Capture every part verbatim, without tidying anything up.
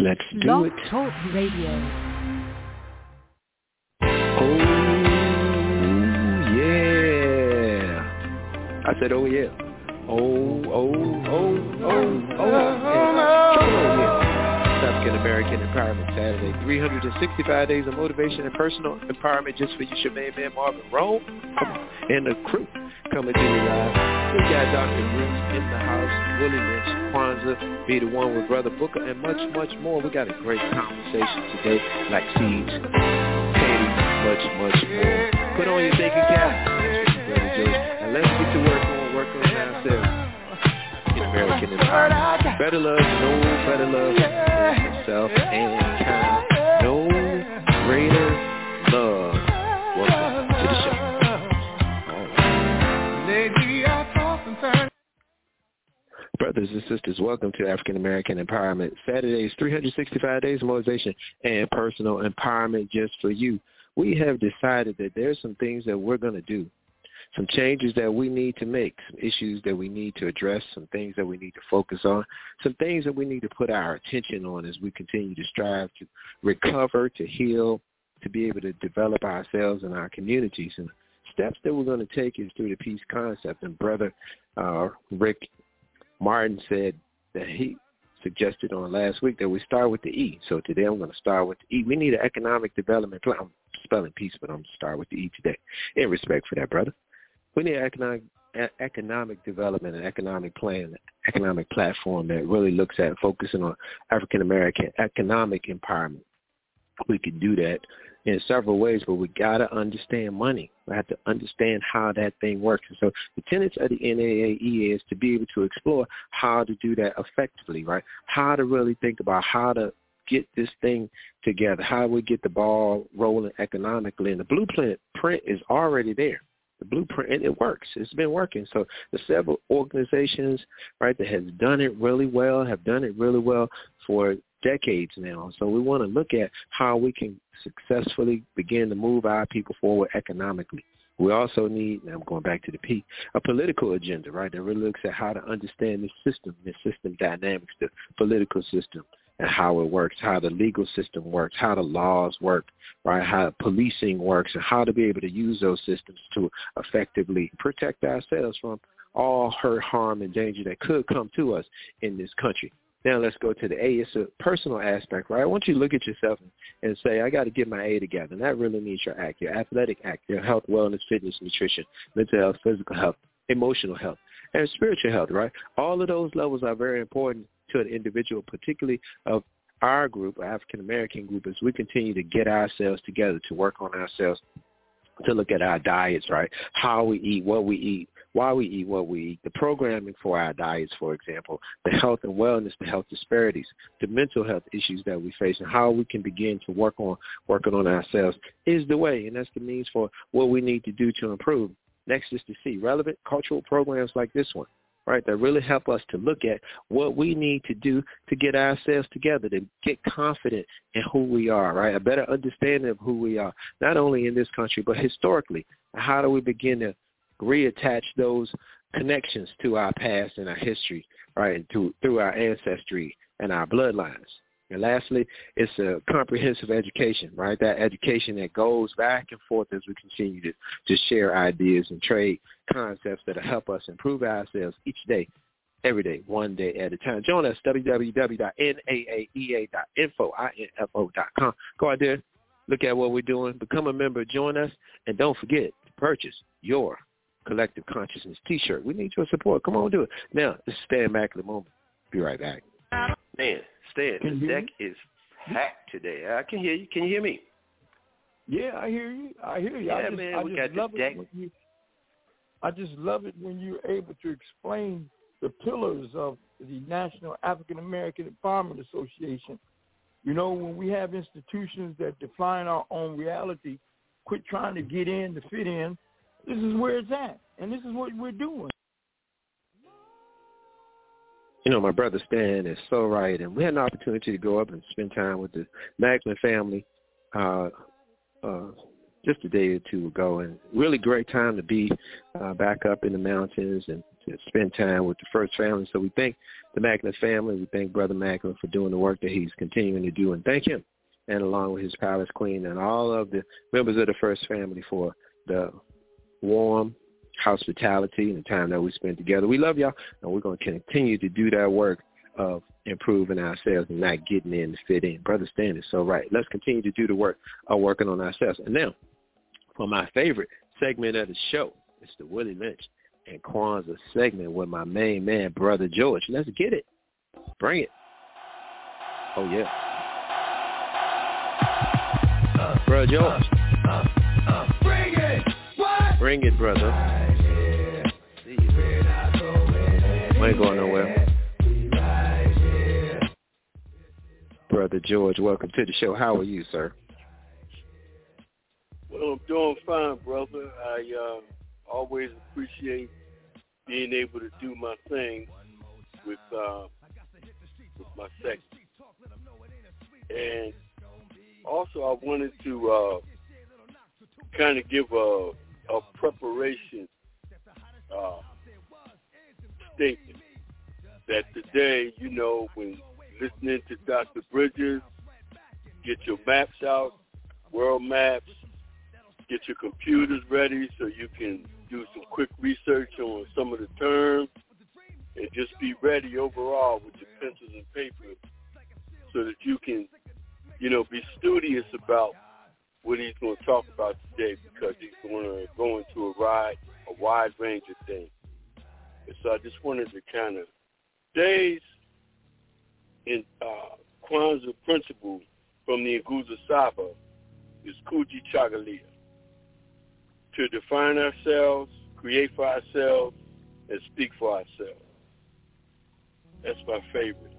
Let's do Blog it. Talk Radio. Oh, yeah. I said, oh, yeah. Oh, oh, oh, oh, oh, yeah. Oh, yeah. African American Empowerment Saturday. three hundred sixty-five days of motivation and personal empowerment just for you, your main man, Marvin Rome. Come on. And the crew coming to you live. We got Doctor Bruce in the house, Willie Lynch, Kwanzaa, Be the One with Brother Booker, and much, much more. We got a great conversation today, like Siege, Katie, much, much more. Put on your thinking cap, Brother George, and let's get to work on, work on ourselves. American empowerment. Better love, no better love than yourself and kind. No greater love. Welcome to the show. Brothers and sisters, welcome to African American Empowerment Saturdays, three hundred sixty-five days of motivation and personal empowerment just for you. We have decided that there's some things that we're going to do, some changes that we need to make, some issues that we need to address, some things that we need to focus on, some things that we need to put our attention on as we continue to strive to recover, to heal, to be able to develop ourselves and our communities. And steps that we're going to take is through the peace concept. And Brother uh, Rick Martin said that he suggested on last week that we start with the E. So today I'm going to start with the E. We need an economic development plan. I'm spelling peace, but I'm going to start with the E today. In respect for that, brother. We need an economic, economic development, an economic plan, an economic platform that really looks at focusing on African-American economic empowerment. We can do that in several ways, but we got to understand money. We have to understand how that thing works. And so the tenets of the N double A E is to be able to explore how to do that effectively, right? How to really think about how to get this thing together, how we get the ball rolling economically. And the blueprint print is already there. The blueprint, and it works. It's been working. So the several organizations, right, that has done it really well, have done it really well for decades now. So we want to look at how we can successfully begin to move our people forward economically. We also need, and I'm going back to the P, a political agenda, right, that really looks at how to understand this system, this system dynamics, the political system, and how it works, how the legal system works, how the laws work, right, how policing works, and how to be able to use those systems to effectively protect ourselves from all hurt, harm, and danger that could come to us in this country. Now let's go to the A. It's a personal aspect, right? I want you to look at yourself and say, I got to get my A together. And that really means your act, your athletic act, your health, wellness, fitness, nutrition, mental health, physical health, emotional health, and spiritual health, right? All of those levels are very important to an individual, particularly of our group, our African-American group, as we continue to get ourselves together, to work on ourselves, to look at our diets, right? How we eat, what we eat, why we eat what we eat, the programming for our diets, for example, the health and wellness, the health disparities, the mental health issues that we face, and how we can begin to work on working on ourselves is the way, and that's the means for what we need to do to improve. Next is to see relevant cultural programs like this one, right, that really help us to look at what we need to do to get ourselves together, to get confident in who we are, right, a better understanding of who we are, not only in this country, but historically. How do we begin to reattach those connections to our past and our history, right, and to, through our ancestry and our bloodlines. And lastly, it's a comprehensive education, right, that education that goes back and forth as we continue to, to share ideas and trade concepts that will help us improve ourselves each day, every day, one day at a time. Join us, w w w dot n a a e a dot info, I N F O dot com. Go out there, look at what we're doing, become a member, join us, and don't forget to purchase your Collective Consciousness T-shirt. We need your support. Come on, do it. Now, this is Stan Mack in the moment. Be right back. Man, Stan, the deck is packed today. I can hear you. Can you hear me? Yeah, I hear you. I hear you. Yeah, I just, man, I we just got love the deck. It when you, I just love it when you're able to explain the pillars of the National African American Empowerment Association. You know, when we have institutions that define our own reality, quit trying to get in to fit in. This is where it's at, and this is what we're doing. You know, my brother Stan is so right, and we had an opportunity to go up and spend time with the Macklin family uh, uh, just a day or two ago, and really great time to be uh, back up in the mountains and to spend time with the First Family. So we thank the Macklin family. We thank Brother Macklin for doing the work that he's continuing to do, and thank him, and along with his palace queen and all of the members of the First Family for the warm hospitality and the time that we spent together. We love y'all, and we're going to continue to do that work of improving ourselves and not getting in to fit in. Brother Stan is so right. Let's continue to do the work of working on ourselves. And now, for my favorite segment of the show, it's the Willie Lynch and Kwanzaa segment with my main man, Brother George. Let's get it. Bring it. Oh, yeah. Uh, Brother George. Uh, uh, uh, bring it. What? Bring it, brother. Right, see you. We ain't going nowhere. Brother George, welcome to the show. How are you, sir? Well, I'm doing fine, brother. I uh, always appreciate being able to do my thing with uh, with my segment. And also, I wanted to uh, kind of give a, a preparation uh, statement that today, you know, when listening to Doctor Bridges, get your maps out, world maps, get your computers ready so you can do some quick research on some of the terms, and just be ready overall with your pencils and paper so that you can, you know, be studious about what he's going to talk about today, because he's going to go into a wide, a wide range of things. And so I just wanted to kind of days in uh, Kwanzaa principle from the Nguzo Saba is Kuji Chagalia. To define ourselves, create for ourselves, and speak for ourselves. That's my favorite.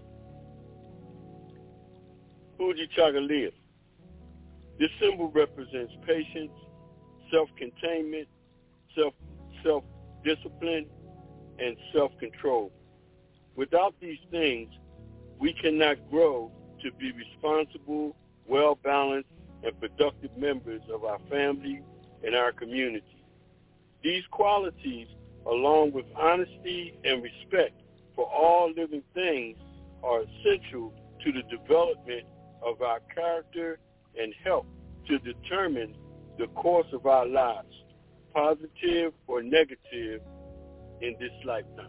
Kuji Chagalia. This symbol represents patience, self-containment, self, self-discipline, and self-control. Without these things, we cannot grow to be responsible, well-balanced, and productive members of our family and our community. These qualities, along with honesty and respect for all living things, are essential to the development of our character and help to determine the course of our lives, positive or negative, in this lifetime.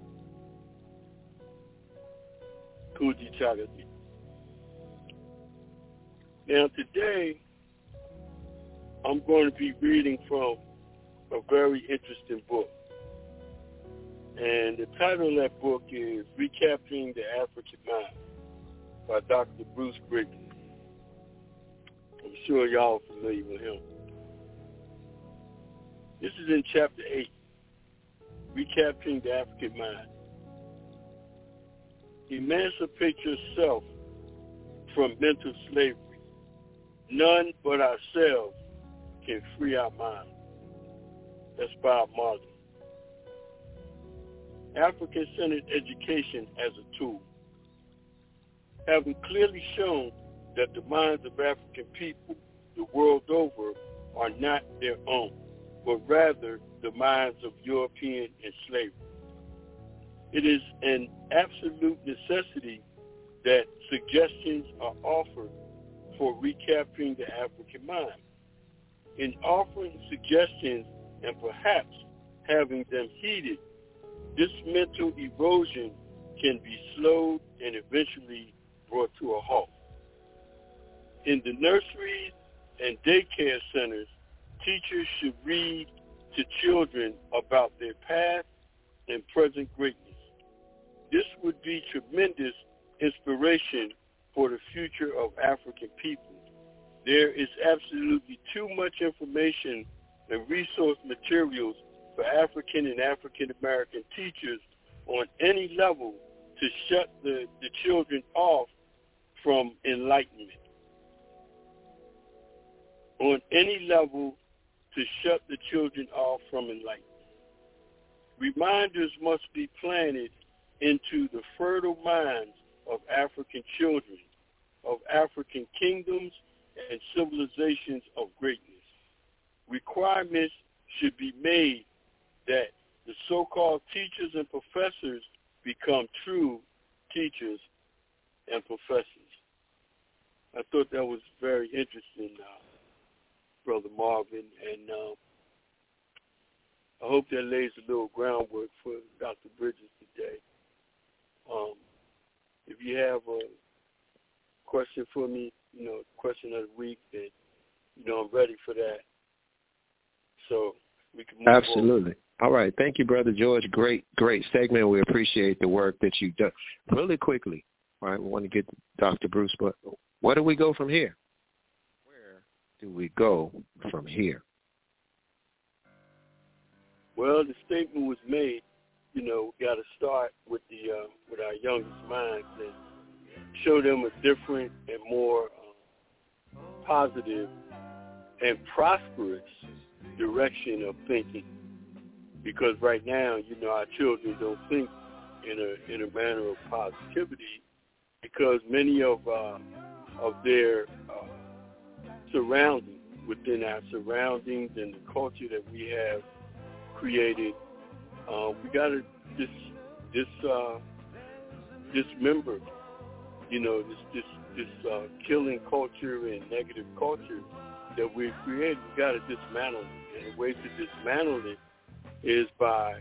Kuji Chagalia. Now today, I'm going to be reading from a very interesting book. And the title of that book is Recapturing the African Mind by Doctor Bruce Griggin. I'm sure y'all are familiar with him. This is in chapter eight, Recapturing the African Mind. Emancipate yourself from mental slavery. None but ourselves can free our mind. That's Bob Marley. African-centered education as a tool. Having clearly shown that the minds of African people the world over are not their own, but rather the minds of European enslavers. It is an absolute necessity that suggestions are offered for recapturing the African mind. In offering suggestions and perhaps having them heeded, this mental erosion can be slowed and eventually brought to a halt. In the nurseries and daycare centers, teachers should read to children about their past and present greatness. This would be tremendous inspiration for the future of African people. There is absolutely too much information and resource materials for African and African American teachers on any level to shut the, the children off from enlightenment. On any level to shut the children off from enlightenment. Reminders must be planted into the fertile minds of African children, of African kingdoms and civilizations of greatness. Requirements should be made that the so-called teachers and professors become true teachers and professors. I thought that was very interesting, uh, Brother Marvin, and uh, I hope that lays a little groundwork for Doctor Bridges today. Um, if you have a question for me, you know, question of the week, then, you know, I'm ready for that. So we can move Absolutely. on. All right. Thank you, Brother George. Great, great segment. We appreciate the work that you've done. Really quickly, all right, we want to get to Doctor Bruce, but where do we go from here? Where do we go from here? Well, the statement was made, you know, we got to start with the uh, with our youngest minds and show them a different and more uh, positive and prosperous direction of thinking. Because right now, you know, our children don't think in a in a manner of positivity because many of uh, of their uh, surroundings, within our surroundings and the culture that we have created, uh, we got to dis, dis, uh, dismember, you know, this this this uh, killing culture and negative culture that we've created. We got to dismantle it, and the way to dismantle it is by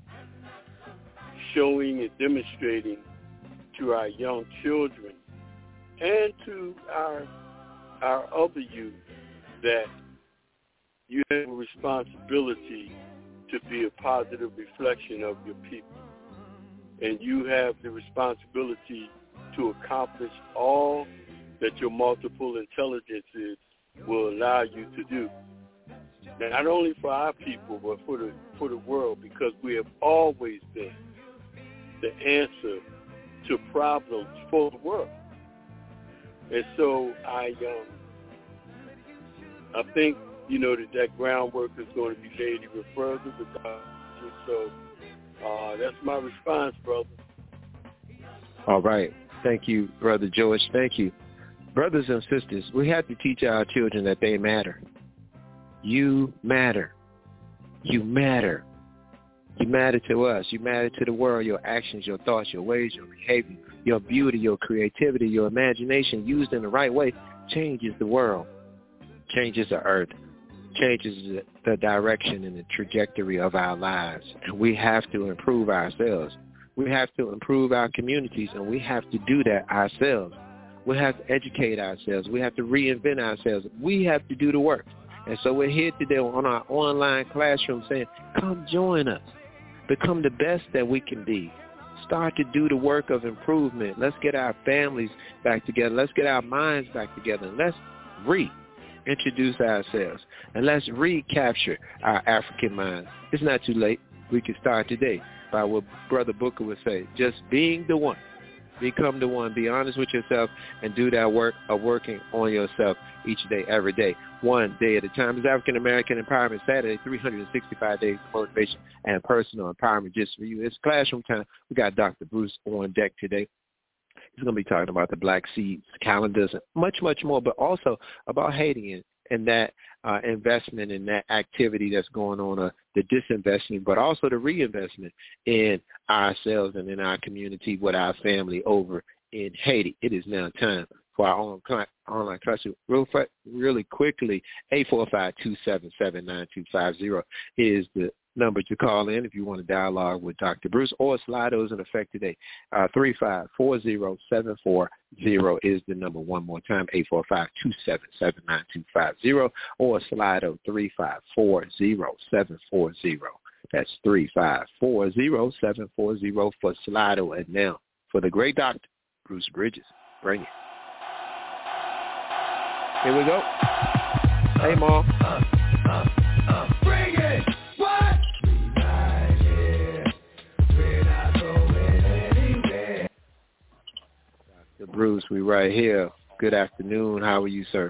showing and demonstrating to our young children and to our our other youth that you have a responsibility to be a positive reflection of your people. And you have the responsibility to accomplish all that your multiple intelligences will allow you to do. Not only for our people, but for the for the world, because we have always been the answer to problems for the world. And so I um, I think, you know, that that groundwork is going to be laid even further. So uh, that's my response, brother. All right. Thank you, Brother George. Thank you. Brothers and sisters, we have to teach our children that they matter. You matter. You matter. You matter to us. You matter to the world. Your actions, your thoughts, your ways, your behavior, your beauty, your creativity, your imagination used in the right way changes the world, changes the earth, changes the direction and the trajectory of our lives. And we have to improve ourselves. We have to improve our communities, and we have to do that ourselves. We have to educate ourselves. We have to reinvent ourselves. We have to do the work. And so we're here today on our online classroom saying, come join us. Become the best that we can be. Start to do the work of improvement. Let's get our families back together. Let's get our minds back together. And let's reintroduce ourselves. And let's recapture our African minds. It's not too late. We can start today by what Brother Booker would say, just being the one. Become the one. Be honest with yourself and do that work of working on yourself each day, every day, one day at a time. It's African American Empowerment Saturday, three hundred sixty-five days of motivation and personal empowerment just for you. It's classroom time. We got Doctor Bruce on deck today. He's going to be talking about the Black Seeds calendars and much, much more, but also about Haiti and, and that uh, investment and that activity that's going on, uh, the disinvestment, but also the reinvestment in ourselves and in our community with our family over in Haiti. It is now time for our own online classroom. Real, really quickly, eight four five, two seven seven, nine two five zero is the number to call in if you want to dialogue with Doctor Bruce, or Slido's in effect today. Uh, three five four zero seven four zero is the number. One more time, eight four five, two seven seven, nine two five zero, or Slido three five four zero seven four zero. That's three five four zero seven four zero for Slido. And now for the great Doctor Bruce Bridges. Bring it. Here we go. Hey, Mom. Uh, uh, uh, bring it. What? Right here. We're not going anywhere. Doctor Bruce, we right here. Good afternoon. How are you, sir?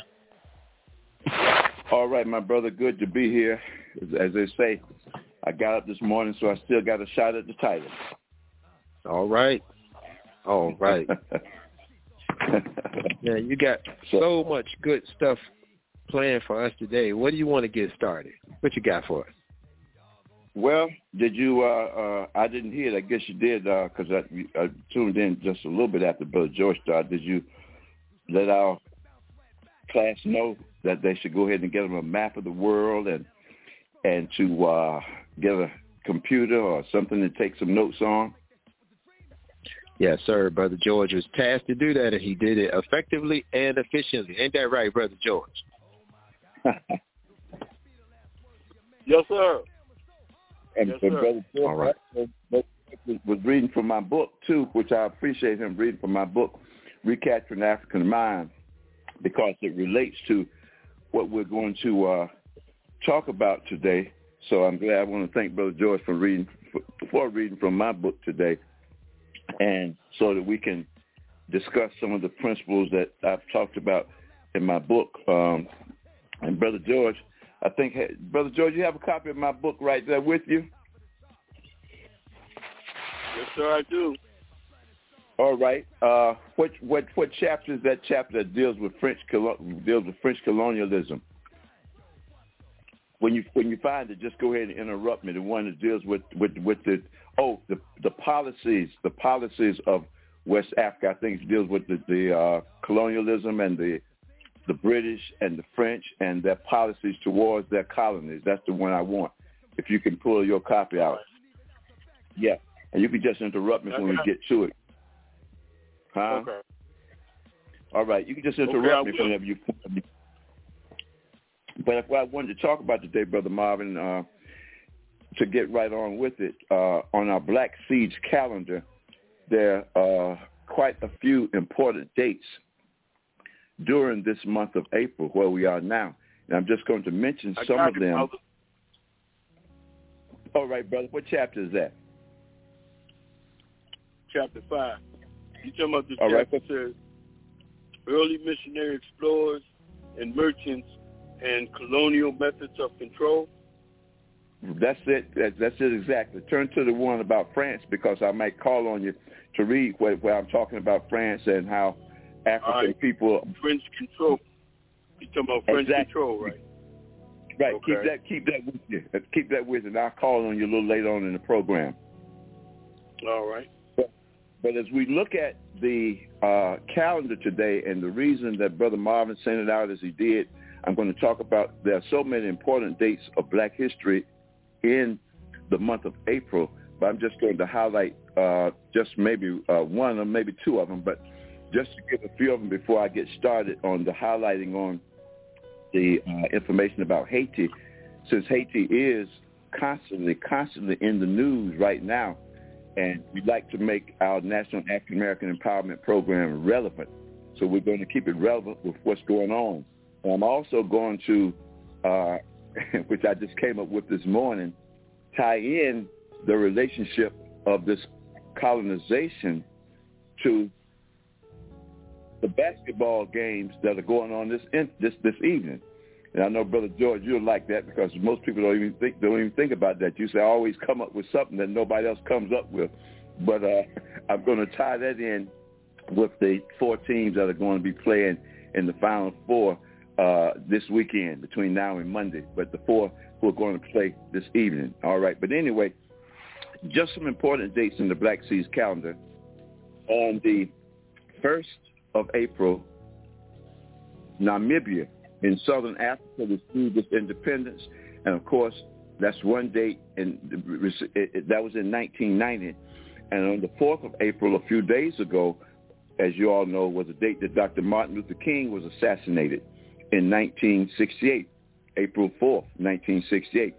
All right, my brother. Good to be here. As, as they say, I got up this morning, so I still got a shot at the title. All right. All right. Yeah, you got so much good stuff planned for us today. What do you want to get started? What you got for us? Well, did you? Uh, uh, I didn't hear it. I guess you did because uh, I, I tuned in just a little bit after Brother George started. Did you let our class know that they should go ahead and get them a map of the world and and to uh, get a computer or something to take some notes on? Yes, sir. Brother George was tasked to do that, and he did it effectively and efficiently. Ain't that right, Brother George? Yes, sir. And yes, sir. Brother George All right. was reading from my book, too, which I appreciate him reading from my book, Recapturing the African Mind, because it relates to what we're going to uh, talk about today. So I'm glad. I want to thank Brother George for reading for, for reading from my book today, and so that we can discuss some of the principles that I've talked about in my book. Um, and Brother George, I think, Brother George, you have a copy of my book right there with you? Yes, sir, I do. All right. Uh, what what what chapter is that chapter that deals with French deals with French colonialism? When you when you find it, just go ahead and interrupt me. The one that deals with with, with the oh the the policies the policies of West Africa. I think it deals with the, the uh, colonialism and the the British and the French and their policies towards their colonies. That's the one I want. If you can pull your copy out, yeah, and you can just interrupt me okay. when we get to it. Huh? Okay. All right, you can just interrupt okay, me whenever you. But if what I wanted to talk about today, Brother Marvin, uh, to get right on with it, uh, on our Black Seeds calendar, there are quite a few important dates during this month of April, where we are now. And I'm just going to mention I some of them. Brother. All right, brother. What chapter is that? Chapter five. You talking about the All chapter right. says early missionary explorers and merchants and colonial methods of control? That's it. That's it exactly. Turn to the one about France, because I might call on you to read where, where I'm talking about France and how African right. people. French control. You talking about French exactly. control, right? Right. Okay. Keep that. Keep that with you. Keep that with you. And I'll call on you a little later on in the program. All right. But, but as we look at the uh, calendar today, and the reason that Brother Marvin sent it out as he did, I'm going to talk about there are so many important dates of Black history in the month of April, but I'm just going to highlight uh, just maybe uh, one or maybe two of them, but just to give a few of them before I get started on the highlighting on the uh, information about Haiti, since Haiti is constantly, constantly in the news right now, and we'd like to make our National African American Empowerment Program relevant. So we're going to keep it relevant with what's going on. And I'm also going to, uh, which I just came up with this morning, tie in the relationship of this colonization to the basketball games that are going on this this this evening. And I know, Brother George, you'll like that, because most people don't even think don't even think about that. You say I always come up with something that nobody else comes up with. But uh, I'm going to tie that in with the four teams that are going to be playing in the Final Four uh, this weekend, between now and Monday. But the four who are going to play this evening. All right. But anyway, just some important dates in the Black Seeds calendar. On the first of April, Namibia in southern Africa received its independence. And, of course, that's one date, and that was in nineteen ninety. And on the fourth of April, a few days ago, as you all know, was a date that Doctor Martin Luther King was assassinated in nineteen sixty-eight, April fourth, nineteen sixty-eight.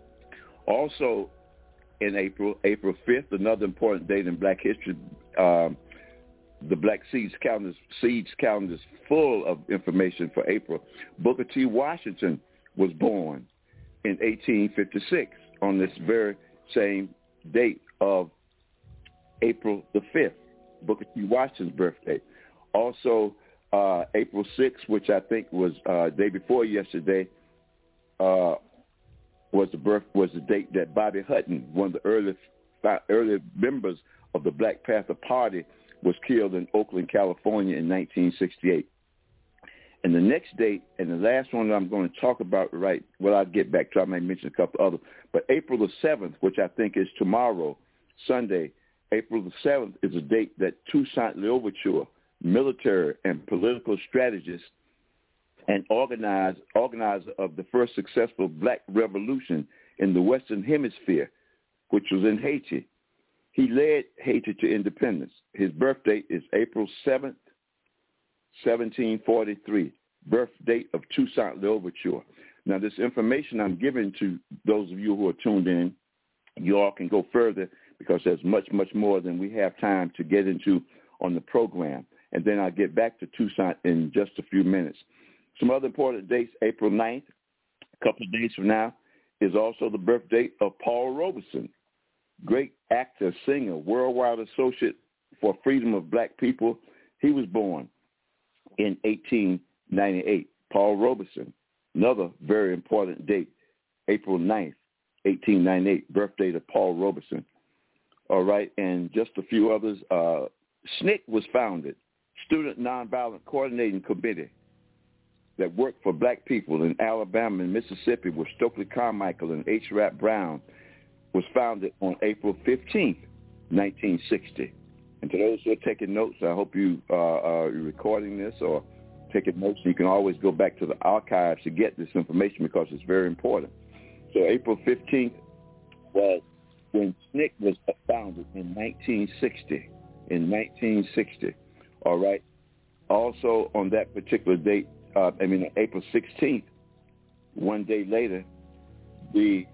Also in April, April fifth, another important date in Black history, um, the Black Seeds calendar, Seeds calendar is full of information for April. Booker T. Washington was born in eighteen fifty-six on this very same date of April the fifth, Booker T. Washington's birthday. Also, uh, April sixth, which I think was uh, day before yesterday, uh, was the birth was the date that Bobby Hutton, one of the early early members of the Black Panther Party, was killed in Oakland, California in nineteen sixty-eight. And the next date, and the last one that I'm going to talk about, right, well, I'll get back to, I may mention a couple others, but April the seventh, which I think is tomorrow, Sunday, April the seventh is a date that Toussaint Louverture, military and political strategist and organize, organizer of the first successful black revolution in the Western Hemisphere, which was in Haiti. He led Haiti to independence. His birth date is April seventh, seventeen forty-three, birth date of Toussaint Louverture. Now, this information I'm giving to those of you who are tuned in, you all can go further because there's much, much more than we have time to get into on the program. And then I'll get back to Toussaint in just a few minutes. Some other important dates, April ninth, a couple of days from now, is also the birth date of Paul Robeson, great actor, singer, worldwide associate for freedom of black people. He was born in eighteen ninety-eight. Paul Robeson, another very important date, April ninth, eighteen ninety-eight, birth date of Paul Robeson. All right, and just a few others. Uh, S N C C was founded, Student Nonviolent Coordinating Committee, that worked for black people in Alabama and Mississippi with Stokely Carmichael and H. Rap Brown, was founded on April fifteenth, nineteen sixty. And to those who are taking notes, I hope you uh, are recording this or taking notes. You can always go back to the archives to get this information because it's very important. So April fifteenth was when S N C C was founded in nineteen sixty. In nineteen sixty, all right. Also on that particular date, uh, I mean April sixteenth, one day later, the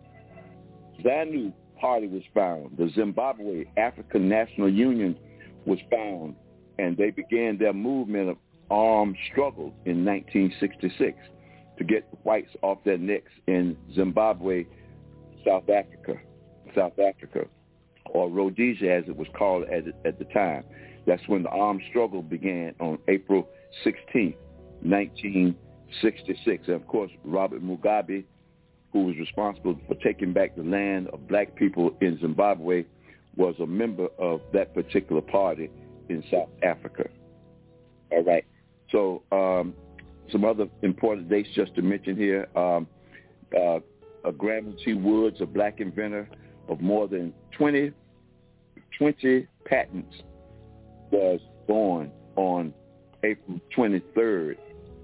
ZANU Party was found. The Zimbabwe African National Union was found, and they began their movement of armed struggle in nineteen sixty-six to get the whites off their necks in Zimbabwe, South Africa, South Africa, or Rhodesia as it was called at, at the time. That's when the armed struggle began on April sixteenth, nineteen sixty-six. And of course, Robert Mugabe, who was responsible for taking back the land of black people in Zimbabwe, was a member of that particular party in South Africa. All right. So um, some other important dates just to mention here. Um, uh, uh, Granville T. Woods, a black inventor of more than twenty, twenty patents, was born on April twenty-third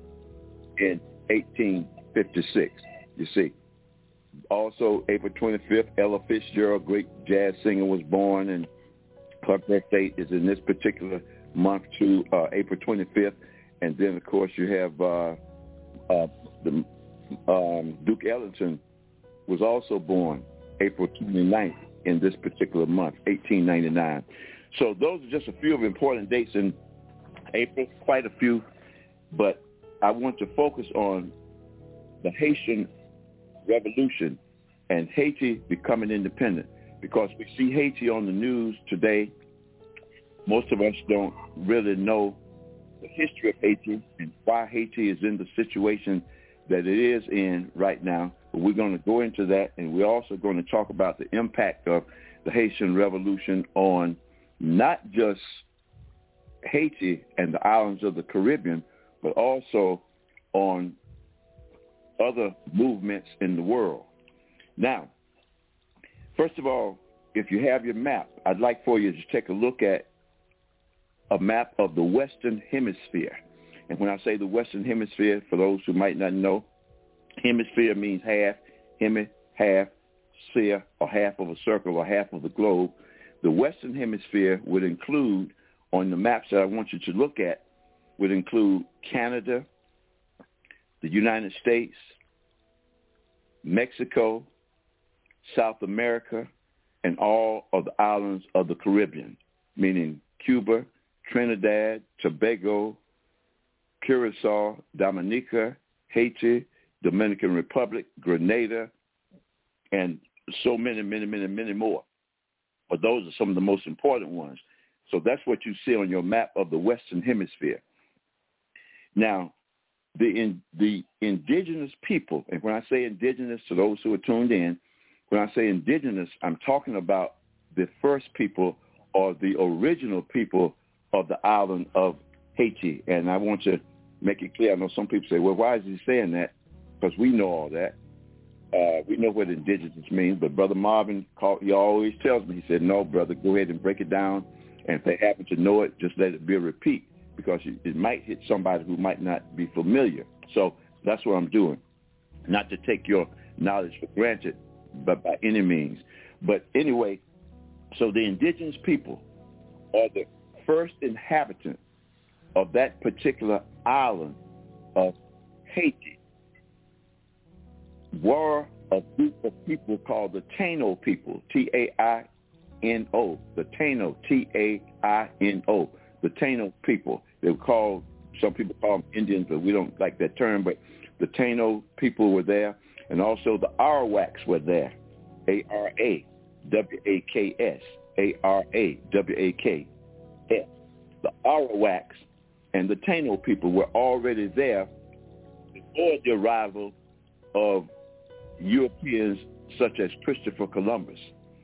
in eighteen fifty-six, you see. Also, April twenty-fifth, Ella Fitzgerald, great jazz singer, was born, and her birthday is in this particular month too, uh, April twenty-fifth. And then, of course, you have uh, uh, the, um, Duke Ellington was also born April twenty-ninth in this particular month, eighteen ninety-nine. So those are just a few of important dates in April, quite a few, but I want to focus on the Haitian Revolution and Haiti becoming independent, because we see Haiti on the news today. Most of us don't really know the history of Haiti and why Haiti is in the situation that it is in right now. But we're going to go into that, and we're also going to talk about the impact of the Haitian Revolution on not just Haiti and the islands of the Caribbean, but also on other movements in the world. Now, first of all, if you have your map, I'd like for you to take a look at a map of the Western Hemisphere. And when I say the Western Hemisphere, for those who might not know, hemisphere means half, hemi, half, sphere, or half of a circle, or half of the globe. The Western Hemisphere would include, on the maps that I want you to look at, would include Canada, the United States, Mexico, South America, and all of the islands of the Caribbean, meaning Cuba, Trinidad, Tobago, Curacao, Dominica, Haiti, Dominican Republic, Grenada, and so many, many, many, many more. But those are some of the most important ones. So that's what you see on your map of the Western Hemisphere. Now, the in, the indigenous people, and when I say indigenous, to those who are tuned in, when I say indigenous, I'm talking about the first people or the original people of the island of Haiti. And I want to make it clear. I know some people say, well, why is he saying that? Because we know all that. Uh, we know what indigenous means. But Brother Marvin, called, he always tells me, he said, no, brother, go ahead and break it down. And if they happen to know it, just let it be a repeat, because it, it might hit somebody who might not be familiar. So that's what I'm doing. Not to take your knowledge for granted, but by any means. But anyway, so the indigenous people are the first inhabitants of that particular island of Haiti, were a group of people called the Taino people, T A I N O, the Taino, T A I N O, the Taino people. They were called, some people call them Indians, but we don't like that term, but the Taino people were there, and also the Arawaks were there, A R A W A K S, A R A W A K S. The Arawaks and the Taino people were already there before the arrival of Europeans such as Christopher Columbus,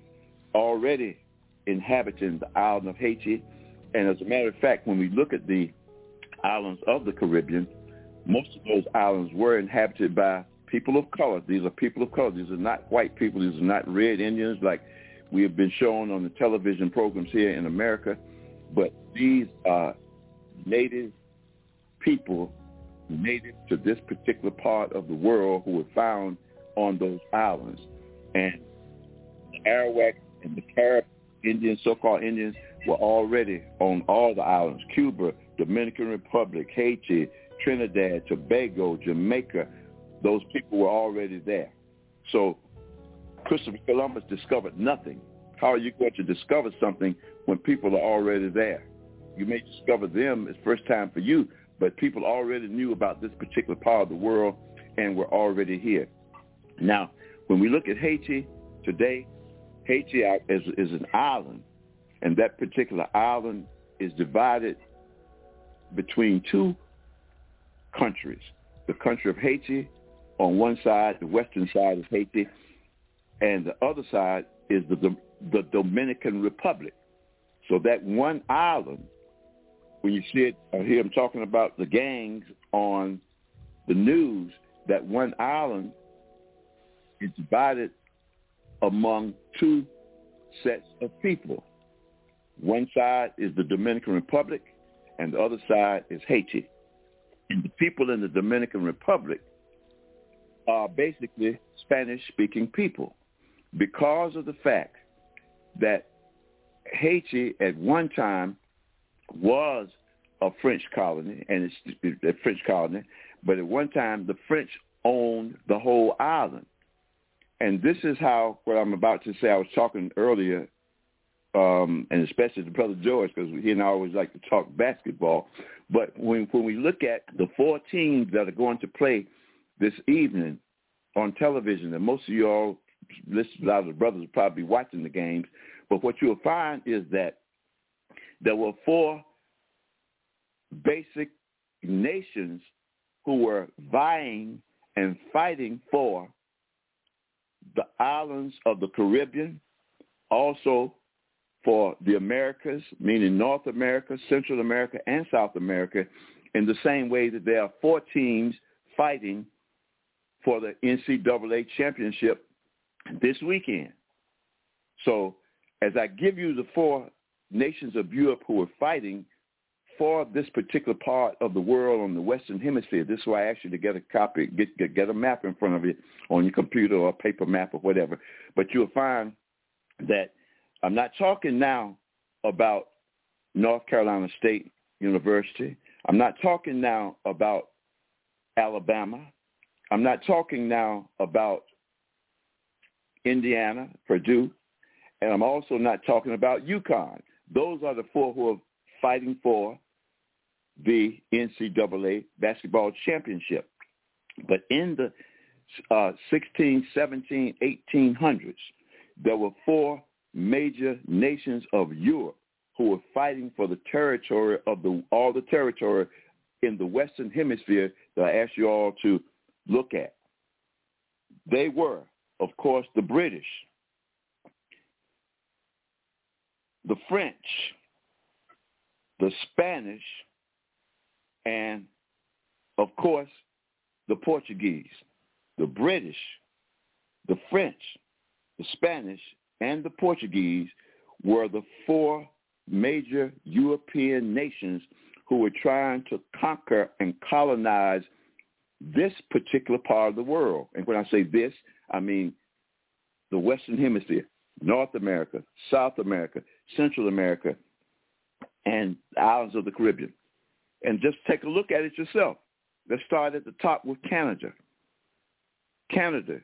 already inhabiting the island of Haiti. And as a matter of fact, when we look at the islands of the Caribbean, most of those islands were inhabited by people of color. These are people of color. These are not white people. These are not red Indians like we have been shown on the television programs here in America. But these are native people, native to this particular part of the world, who were found on those islands. And the Arawak and the Carib Indians, so-called Indians, were already on all the islands: Cuba, Dominican Republic, Haiti, Trinidad, Tobago, Jamaica. Those people were already there. So Christopher Columbus discovered nothing. How are you going to discover something when people are already there? You may discover them, it's first time for you, but people already knew about this particular part of the world and were already here. Now, when we look at Haiti today, Haiti is, is an island, and that particular island is divided between two countries. The country of Haiti on one side, the western side is Haiti, and the other side is the, the, the Dominican Republic. So that one island, when you see it, or hear them talking about the gangs on the news, that one island is divided among two sets of people. One side is the Dominican Republic, and the other side is Haiti. And the people in the Dominican Republic are basically Spanish-speaking people, because of the fact that Haiti at one time was a French colony, and it's a French colony, but at one time the French owned the whole island. And this is how, what I'm about to say, I was talking earlier, um, and especially to Brother George, because he and I always like to talk basketball. But when, when we look at the four teams that are going to play this evening on television, and most of you all, a lot of the brothers will probably be watching the games, but what you'll find is that there were four basic nations who were vying and fighting for the islands of the Caribbean, also for the Americas, meaning North America, Central America, and South America, in the same way that there are four teams fighting for the N C double A championship this weekend. So as I give you the four nations of Europe who are fighting for this particular part of the world on the Western Hemisphere, this is why I asked you to get a copy, get, get, get a map in front of you on your computer or a paper map or whatever. But you'll find that I'm not talking now about North Carolina State University. I'm not talking now about Alabama. I'm not talking now about Indiana, Purdue, and I'm also not talking about UConn. Those are the four who are fighting for the N C double A basketball championship. But in the uh, sixteen, seventeen, eighteen hundreds, there were four major nations of Europe who were fighting for the territory of the all the territory in the Western Hemisphere that I asked you all to look at. They were, of course, the British, the French, the Spanish, and of course, the Portuguese, the British, the French, the Spanish, and the Portuguese were the four major European nations who were trying to conquer and colonize this particular part of the world. And when I say this, I mean the Western Hemisphere, North America, South America, Central America, and the islands of the Caribbean. And just take a look at it yourself. Let's start at the top with Canada. Canada,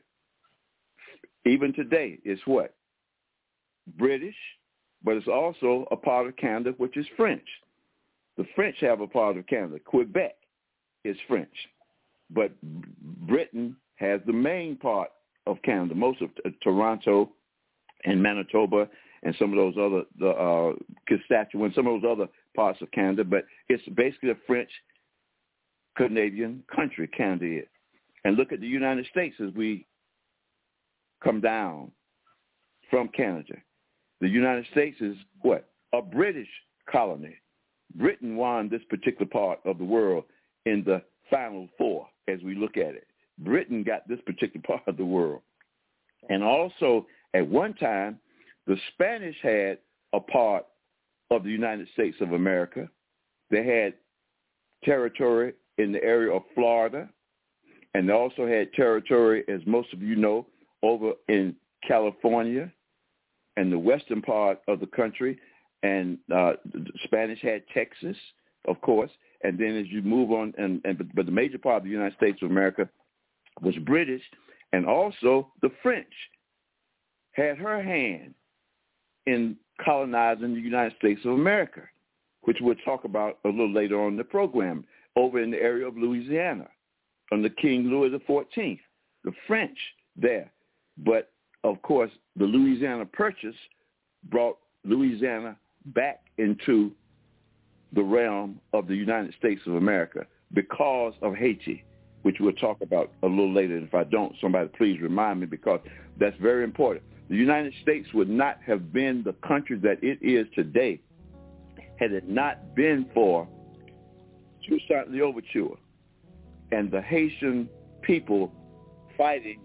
even today, is what? British, but it's also a part of Canada, which is French. The French have a part of Canada. Quebec is French. But Britain has the main part of Canada, most of uh, Toronto and Manitoba and some of those other, the uh, Saskatchewan, some of those other parts of Canada. But it's basically a French-Canadian country, Canada is. And look at the United States as we come down from Canada. The United States is what? A British colony. Britain won this particular part of the world in the final four as we look at it. Britain got this particular part of the world. And also, at one time, the Spanish had a part of the United States of America. They had territory in the area of Florida, and they also had territory, as most of you know, over in California and the western part of the country. And uh, the Spanish had Texas, of course. And then as you move on, and, and but, but the major part of the United States of America was British, and also the French had her hand in colonizing the United States of America, which we'll talk about a little later on in the program, over in the area of Louisiana under King Louis the fourteenth, the French there. But, of course, the Louisiana Purchase brought Louisiana back into the realm of the United States of America because of Haiti, which we'll talk about a little later. And if I don't, somebody please remind me, because that's very important. The United States would not have been the country that it is today had it not been for Toussaint Louverture and the Haitian people fighting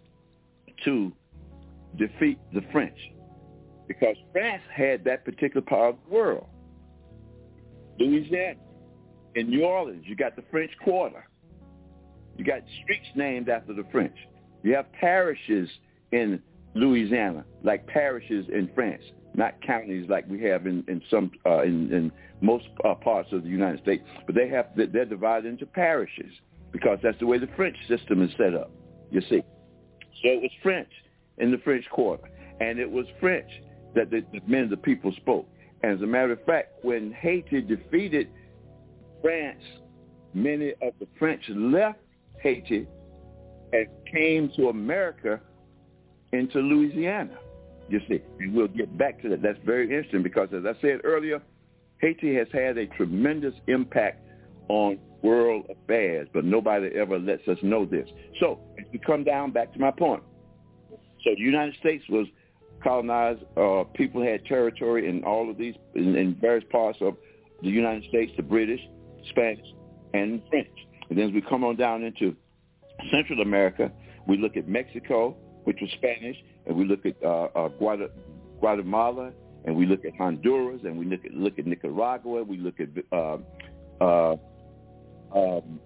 to defeat the French, because France had that particular part of the world. Louisiana, in New Orleans, you got the French Quarter. You got streets named after the French. You have parishes in Louisiana, like parishes in France, not counties like we have in, in some uh, in, in most uh, parts of the United States. But they have they're divided into parishes because that's the way the French system is set up. You see, so it was French in the French Quarter, and it was French that the, the men of the people spoke. And as a matter of fact, when Haiti defeated France, many of the French left Haiti and came to America into Louisiana, you see. And we'll get back to that. That's very interesting because, as I said earlier, Haiti has had a tremendous impact on world affairs, but nobody ever lets us know this. So as we come down back to my point, so the United States was colonized. Uh, people had territory in all of these, in, in various parts of the United States, the British, Spanish, and French. And then as we come on down into Central America, we look at Mexico, which was Spanish, and we look at uh, uh, Guada, Guatemala, and we look at Honduras, and we look at, look at Nicaragua, we look at uh, uh, um,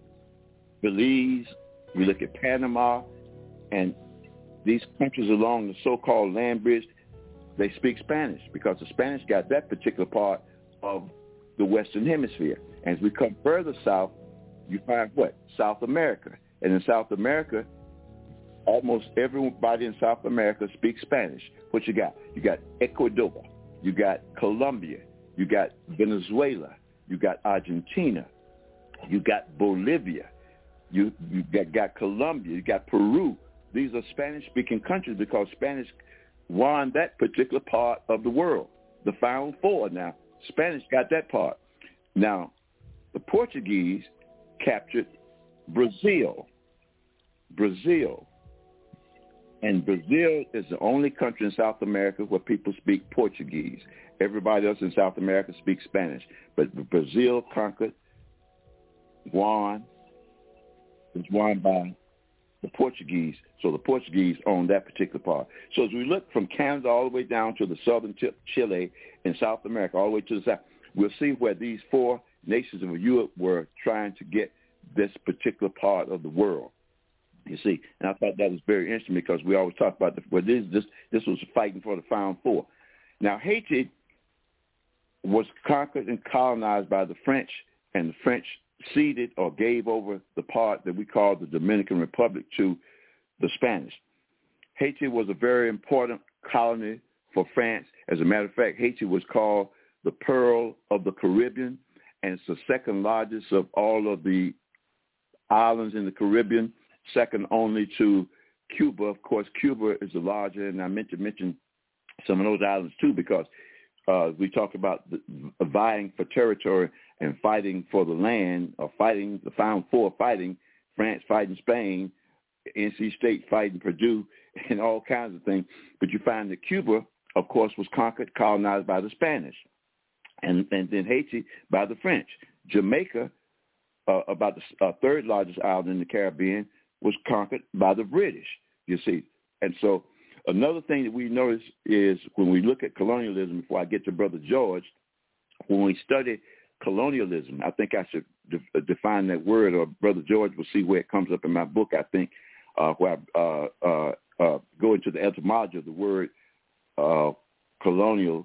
Belize, we look at Panama, and these countries along the so-called land bridge, they speak Spanish because the Spanish got that particular part of the Western Hemisphere. And as we come further south, you find what? South America. And in South America, almost everybody in South America speaks Spanish. What you got? You got Ecuador. You got Colombia. You got Venezuela. You got Argentina. You got Bolivia. You, you got, got Colombia. You got Peru. These are Spanish-speaking countries because Spanish won that particular part of the world, the final four. Now, Spanish got that part. Now, the Portuguese captured Brazil. Brazil. And Brazil is the only country in South America where people speak Portuguese. Everybody else in South America speaks Spanish. But Brazil conquered Guam was won by the Portuguese. So the Portuguese owned that particular part. So as we look from Canada all the way down to the southern tip, Chile, and South America, all the way to the south, we'll see where these four nations of Europe were trying to get this particular part of the world. You see, and I thought that was very interesting because we always talk about the, well, this, this, this was fighting for the Found Four. Now, Haiti was conquered and colonized by the French, and the French ceded or gave over the part that we call the Dominican Republic to the Spanish. Haiti was a very important colony for France. As a matter of fact, Haiti was called the Pearl of the Caribbean, and it's the second largest of all of the islands in the Caribbean, second only to Cuba. Of course, Cuba is the larger, and I meant to mention some of those islands too because uh, we talked about the, the vying for territory and fighting for the land, or fighting, the Found Four fighting, France fighting Spain, N C State fighting Purdue, and all kinds of things. But you find that Cuba, of course, was conquered, colonized by the Spanish, and, and then Haiti by the French. Jamaica, uh, about the uh, third largest island in the Caribbean, was conquered by the British, you see. And so another thing that we notice is when we look at colonialism, before I get to Brother George, when we study colonialism, I think I should de- define that word, or Brother George will see where it comes up in my book, I think, uh, where I uh, uh, uh, go into the etymology of the word uh, colonialism.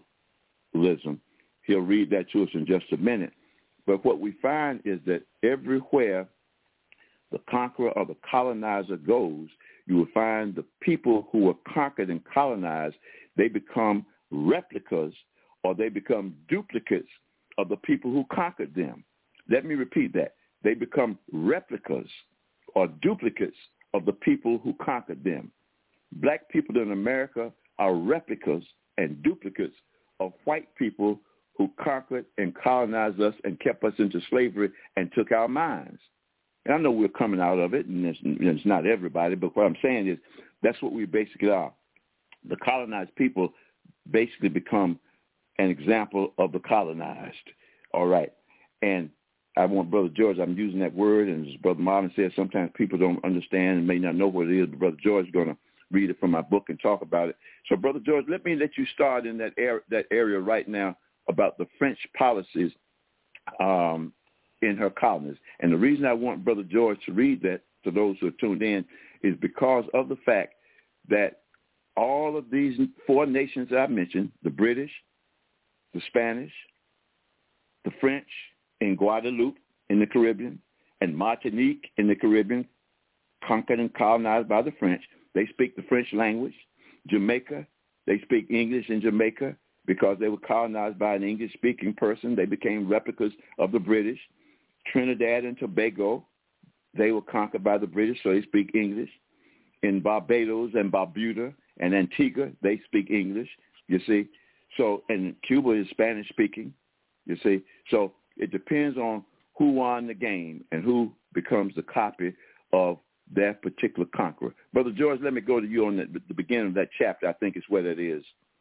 He'll read that to us in just a minute. But what we find is that everywhere the conqueror or the colonizer goes, you will find the people who were conquered and colonized, they become replicas or they become duplicates of the people who conquered them. Let me repeat that. They become replicas or duplicates of the people who conquered them. Black people in America are replicas and duplicates of white people who conquered and colonized us and kept us into slavery and took our minds. And I know we're coming out of it, and it's, it's not everybody, but what I'm saying is that's what we basically are. The colonized people basically become an example of the colonized. All right. And I want Brother George, I'm using that word, and as Brother Marvin said, sometimes people don't understand and may not know what it is, but Brother George is going to read it from my book and talk about it. So, Brother George, let me let you start in that, er- that area right now about the French policies um, in her colonies. And the reason I want Brother George to read that to those who are tuned in is because of the fact that all of these four nations that I mentioned, the British, the Spanish, the French in Guadeloupe in the Caribbean, and Martinique in the Caribbean, conquered and colonized by the French. They speak the French language. Jamaica, they speak English in Jamaica because they were colonized by an English-speaking person. They became replicas of the British. Trinidad and Tobago, they were conquered by the British, so they speak English. In Barbados and Barbuda and Antigua, they speak English, you see. So, and Cuba is Spanish-speaking, you see. So it depends on who won the game and who becomes the copy of that particular conqueror. Brother George, let me go to you on the, the beginning of that chapter. I think it's where that is.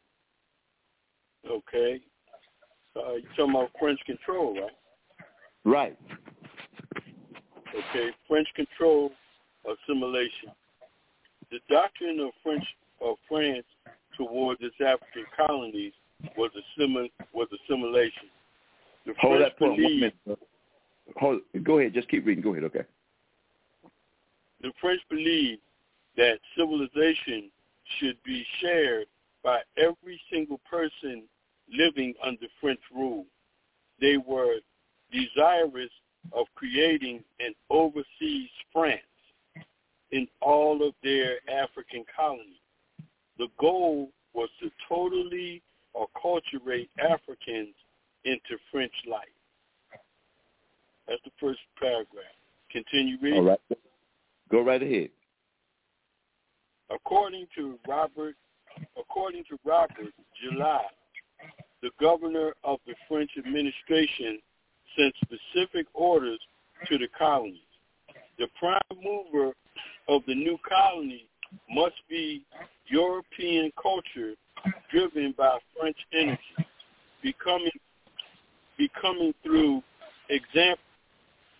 Okay. Uh, you're talking about French control, right? Right. Okay. French control, assimilation. The doctrine of French of France towards its African colonies was assimil- was assimilation. The Hold French that for believed, one minute. Hold, go ahead. Just keep reading. Go ahead. Okay. The French believed that civilization should be shared by every single person living under French rule. They were desirous of creating an overseas France in all of their African colonies. The goal was to totally acculturate Africans into French life. That's the first paragraph. Continue reading. All right. Go right ahead. According to Robert, according to Robert July, the governor of the French administration sent specific orders to the colonies. The prime mover of the new colony must be European culture driven by French energy, becoming becoming through example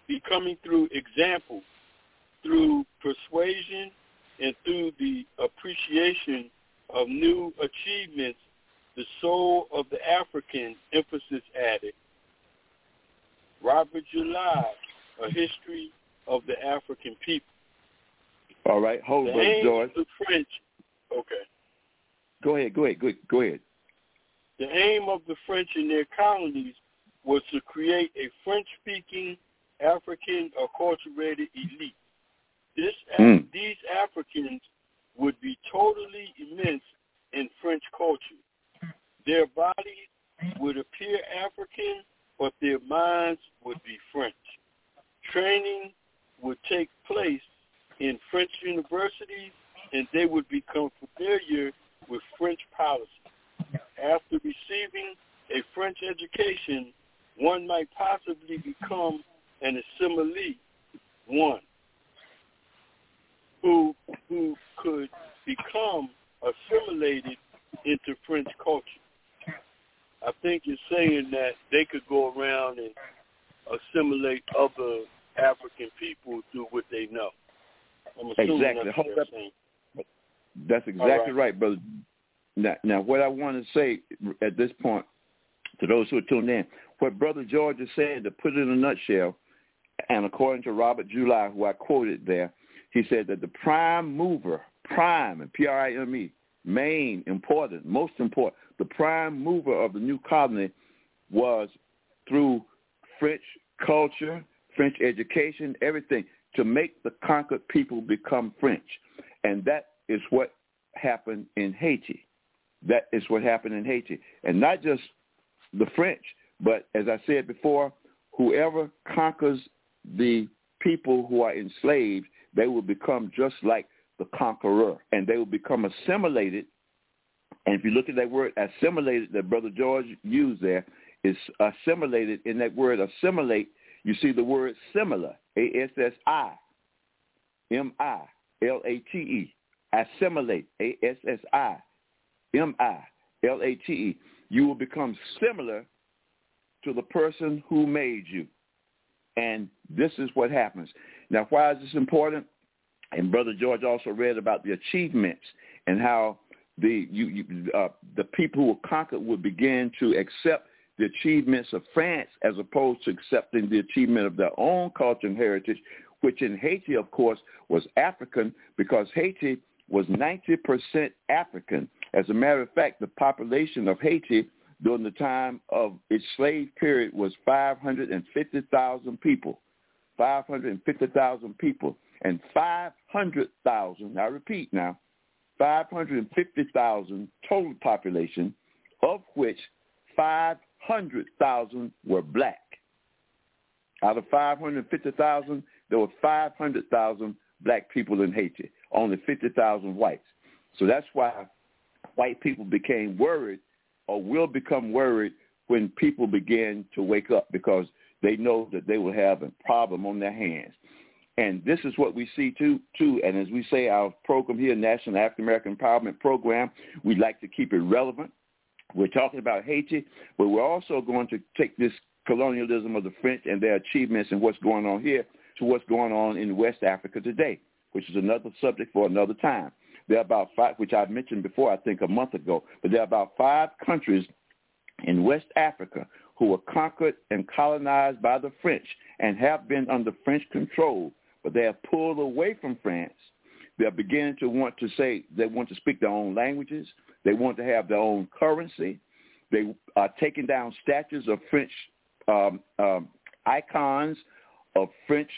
be coming through example, through persuasion, and through the appreciation of new achievements, the soul of the African emphasis added. Robert July, A History of the African People. All right, hold on, George. The French, okay. Go ahead, go ahead, go ahead, go ahead. The aim of the French in their colonies was to create a French-speaking African acculturated elite. This, mm. These Africans would be totally immersed in French culture. Their bodies would appear African, but their minds would be French. Training would take place in French universities, and they would become familiar with French policy. After receiving a French education, one might possibly become an assimilee, one who who could become assimilated into French culture. I think you're saying that they could go around and assimilate other African people through what they know. I'm assuming exactly. that's Hold what they're up. saying. That's exactly right. right, brother. Now, now, what I want to say at this point to those who are tuned in, what Brother George is saying, to put it in a nutshell, and according to Robert July, who I quoted there, he said that the prime mover, prime, and P R I M E, main, important, most important, the prime mover of the new colony was through French culture, French education, everything, to make the conquered people become French. And that is what happened in Haiti. That is what happened in Haiti. And not just the French, but as I said before, whoever conquers the people who are enslaved, they will become just like the conqueror, and they will become assimilated. And if you look at that word assimilated that Brother George used there, is assimilated. In that word assimilate, you see the word similar, A S S I M I L A T E, assimilate, A S S I M I L A T E. You will become similar to the person who made you. And this is what happens. Now, why is this important? And Brother George also read about the achievements and how the you, you, uh, the people who were conquered would begin to accept the achievements of France as opposed to accepting the achievement of their own culture and heritage, which in Haiti, of course, was African, because Haiti was ninety percent African. As a matter of fact, the population of Haiti during the time of its slave period was five hundred fifty thousand people, five hundred fifty thousand people, and five hundred thousand, I repeat now, five hundred fifty thousand total population, of which five hundred thousand were black. Out of five hundred fifty thousand, there were five hundred thousand black people in Haiti, only fifty thousand whites. So that's why white people became worried, or will become worried, when people begin to wake up, because they know that they will have a problem on their hands. And this is what we see too, too. And as we say, our program here, National African American Empowerment Program, we like to keep it relevant. We're talking about Haiti, but we're also going to take this colonialism of the French and their achievements and what's going on here to what's going on in West Africa today, which is another subject for another time. There are about five, which I mentioned before, I think a month ago, but there are about five countries in West Africa who were conquered and colonized by the French and have been under French control, but they have pulled away from France. They're beginning to want to say they want to speak their own languages. They want to have their own currency. They are taking down statues of French um, um, icons, of French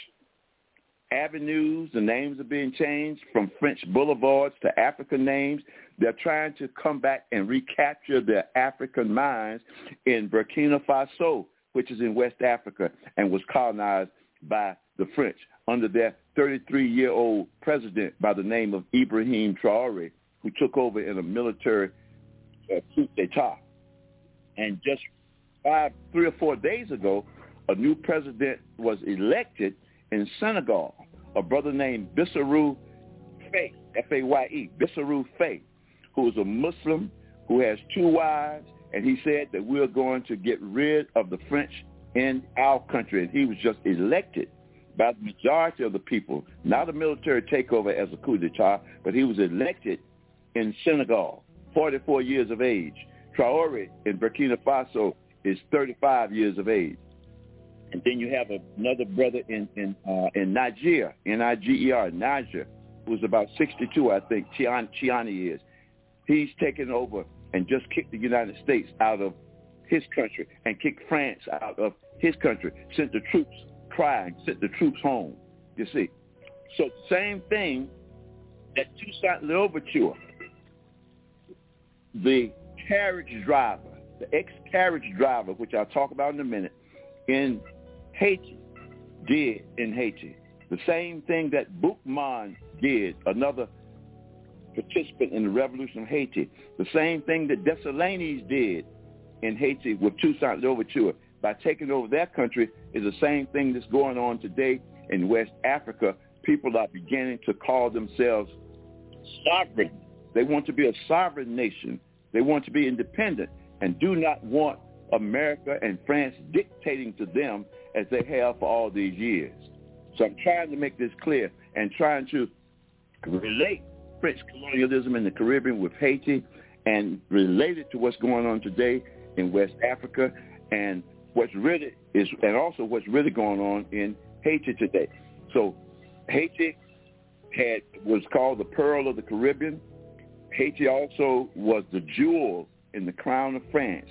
avenues. The names are being changed from French boulevards to African names. They're trying to come back and recapture their African minds in Burkina Faso, which is in West Africa and was colonized by the French under their thirty-three-year-old president by the name of Ibrahim Traoré, who took over in a military uh, coup d'etat. And just five, three or four days ago, a new president was elected in Senegal, a brother named Bassirou Faye, F A Y E, Bassirou Faye, who is a Muslim, who has two wives, and he said that we're going to get rid of the French in our country. And he was just elected by the majority of the people, not a military takeover as a coup d'etat, but he was elected in Senegal, forty-four years of age. Traoré in Burkina Faso is thirty-five years of age. And then you have another brother in in, uh, in Niger, N I G E R, Niger, who's about sixty-two, I think, Chiani, Chiani is. He's taken over and just kicked the United States out of his country and kicked France out of his country, sent the troops crying, sent the troops home, you see. So same thing, that Toussaint Louverture, the carriage driver, the ex-carriage driver, which I'll talk about in a minute, in Haiti, did in Haiti. The same thing that Boukman did, another participant in the revolution of Haiti. The same thing that Dessalines did in Haiti with Toussaint Louverture by taking over their country is the same thing that's going on today in West Africa. People are beginning to call themselves sovereign. They want to be a sovereign nation. They want to be independent and do not want America and France dictating to them as they have for all these years. So I'm trying to make this clear and trying to relate French colonialism in the Caribbean with Haiti and relate it to what's going on today in West Africa and what's really is, and also what's really going on in Haiti today. So Haiti had was called the Pearl of the Caribbean. Haiti also was the jewel in the crown of France.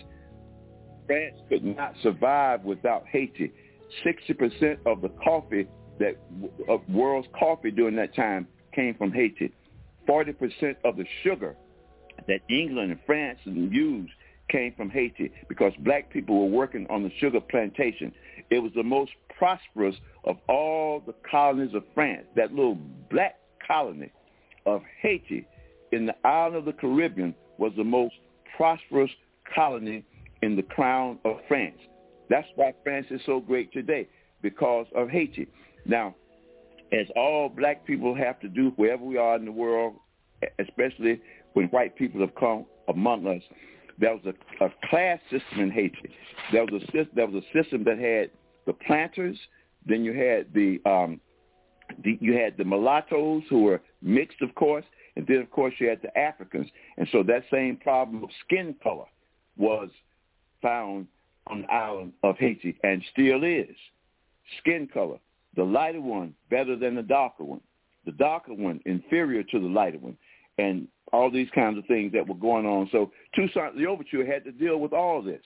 France could not survive without Haiti. sixty percent of the coffee that of world's coffee during that time came from Haiti. forty percent of the sugar that England and France used came from Haiti because black people were working on the sugar plantation. It was the most prosperous of all the colonies of France. That little black colony of Haiti in the island of the Caribbean was the most prosperous colony in the crown of France. That's why France is so great today, because of Haiti. Now, as all black people have to do wherever we are in the world, especially when white people have come among us, there was a, a class system in Haiti. There was a there was a system that had the planters. Then you had the, um, the you had the mulattoes who were mixed, of course, and then of course you had the Africans. And so that same problem of skin color was found on the island of Haiti and still is. Skin color, the lighter one better than the darker one, the darker one inferior to the lighter one, and all these kinds of things that were going on. So Toussaint Louverture had to deal with all this,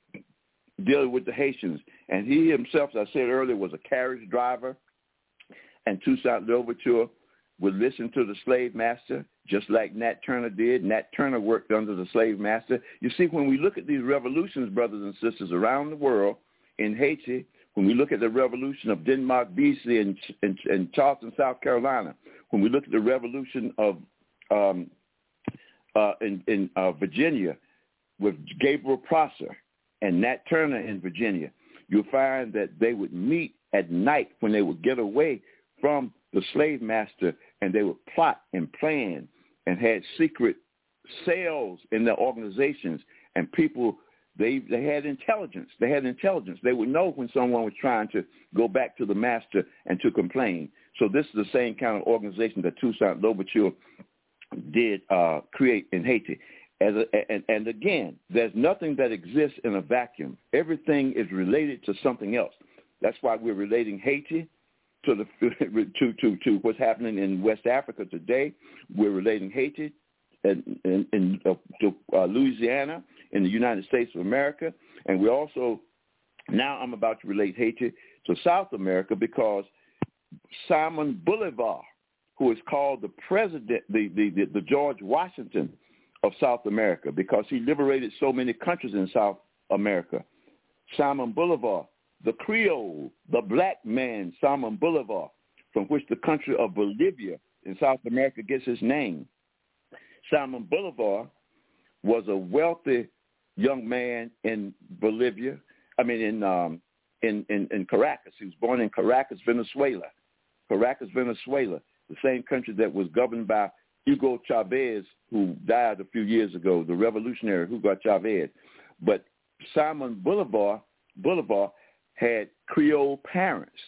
dealing with the Haitians. And he himself, as I said earlier, was a carriage driver. And Toussaint Louverture would listen to the slave master, just like Nat Turner did. Nat Turner worked under the slave master. You see, when we look at these revolutions, brothers and sisters, around the world, in Haiti, when we look at the revolution of Denmark, B C, and, and, and Charleston, South Carolina, when we look at the revolution of um, uh, in, in uh, Virginia with Gabriel Prosser and Nat Turner in Virginia, you'll find that they would meet at night when they would get away from the slave master, and they would plot and plan and had secret cells in their organizations, and people, they they had intelligence. They had intelligence. They would know when someone was trying to go back to the master and to complain. So this is the same kind of organization that Toussaint Louverture did uh, create in Haiti. As a, and, and again, there's nothing that exists in a vacuum. Everything is related to something else. That's why we're relating Haiti to the to to to what's happening in West Africa today. We're relating Haiti and, and, and uh, to uh, Louisiana in the United States of America, and we also now I'm about to relate Haiti to South America because Simon Bolivar, who is called the president, the the, the, the George Washington of South America, because he liberated so many countries in South America. Simon Bolivar, the Creole, the black man, Simon Bolivar, from which the country of Bolivia in South America gets its name. Simon Bolivar was a wealthy young man in Bolivia, I mean in, um, in, in, in Caracas. He was born in Caracas, Venezuela. Caracas, Venezuela, the same country that was governed by Hugo Chavez, who died a few years ago, the revolutionary Hugo Chavez. But Simon Bolivar, Bolivar had Creole parents.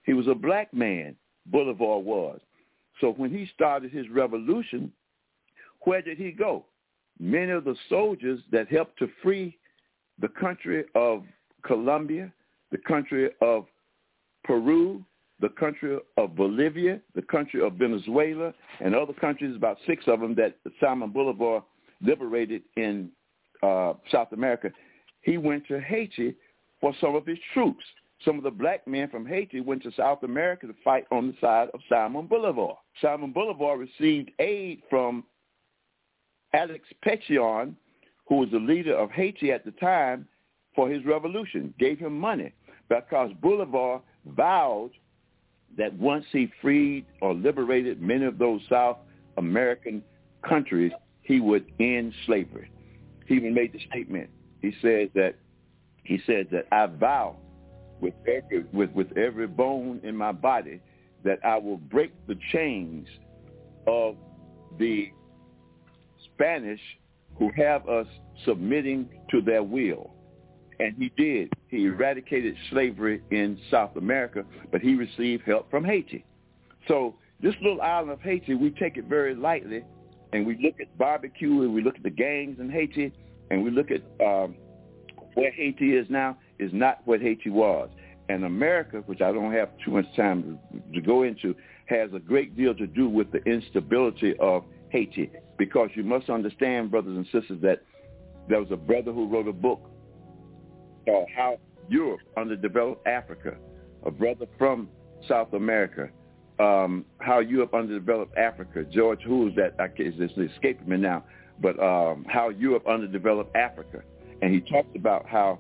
He was a black man, Bolivar was. So when he started his revolution, where did he go? Many of the soldiers that helped to free the country of Colombia, the country of Peru, the country of Bolivia, the country of Venezuela, and other countries, about six of them that Simon Bolivar liberated in uh, South America. He went to Haiti for some of his troops. Some of the black men from Haiti went to South America to fight on the side of Simon Bolivar. Simon Bolivar received aid from Alex Petion, who was the leader of Haiti at the time, for his revolution, gave him money because Bolivar vowed that once he freed or liberated many of those South American countries, he would end slavery. He even made the statement. He said that he said that I vow with every with, with every bone in my body that I will break the chains of the Spanish who have us submitting to their will. And he did. He eradicated slavery in South America, but he received help from Haiti. So this little island of Haiti, we take it very lightly, and we look at barbecue, and we look at the gangs in Haiti, and we look at um, where Haiti is now is not what Haiti was. And America, which I don't have too much time to, to go into, has a great deal to do with the instability of Haiti, because you must understand, brothers and sisters, that there was a brother who wrote a book called How Europe Underdeveloped Africa, a brother from South America, um, How Europe Underdeveloped Africa. George, who is that? I can't, it's escaping me now, but um, How Europe Underdeveloped Africa. And he talks about how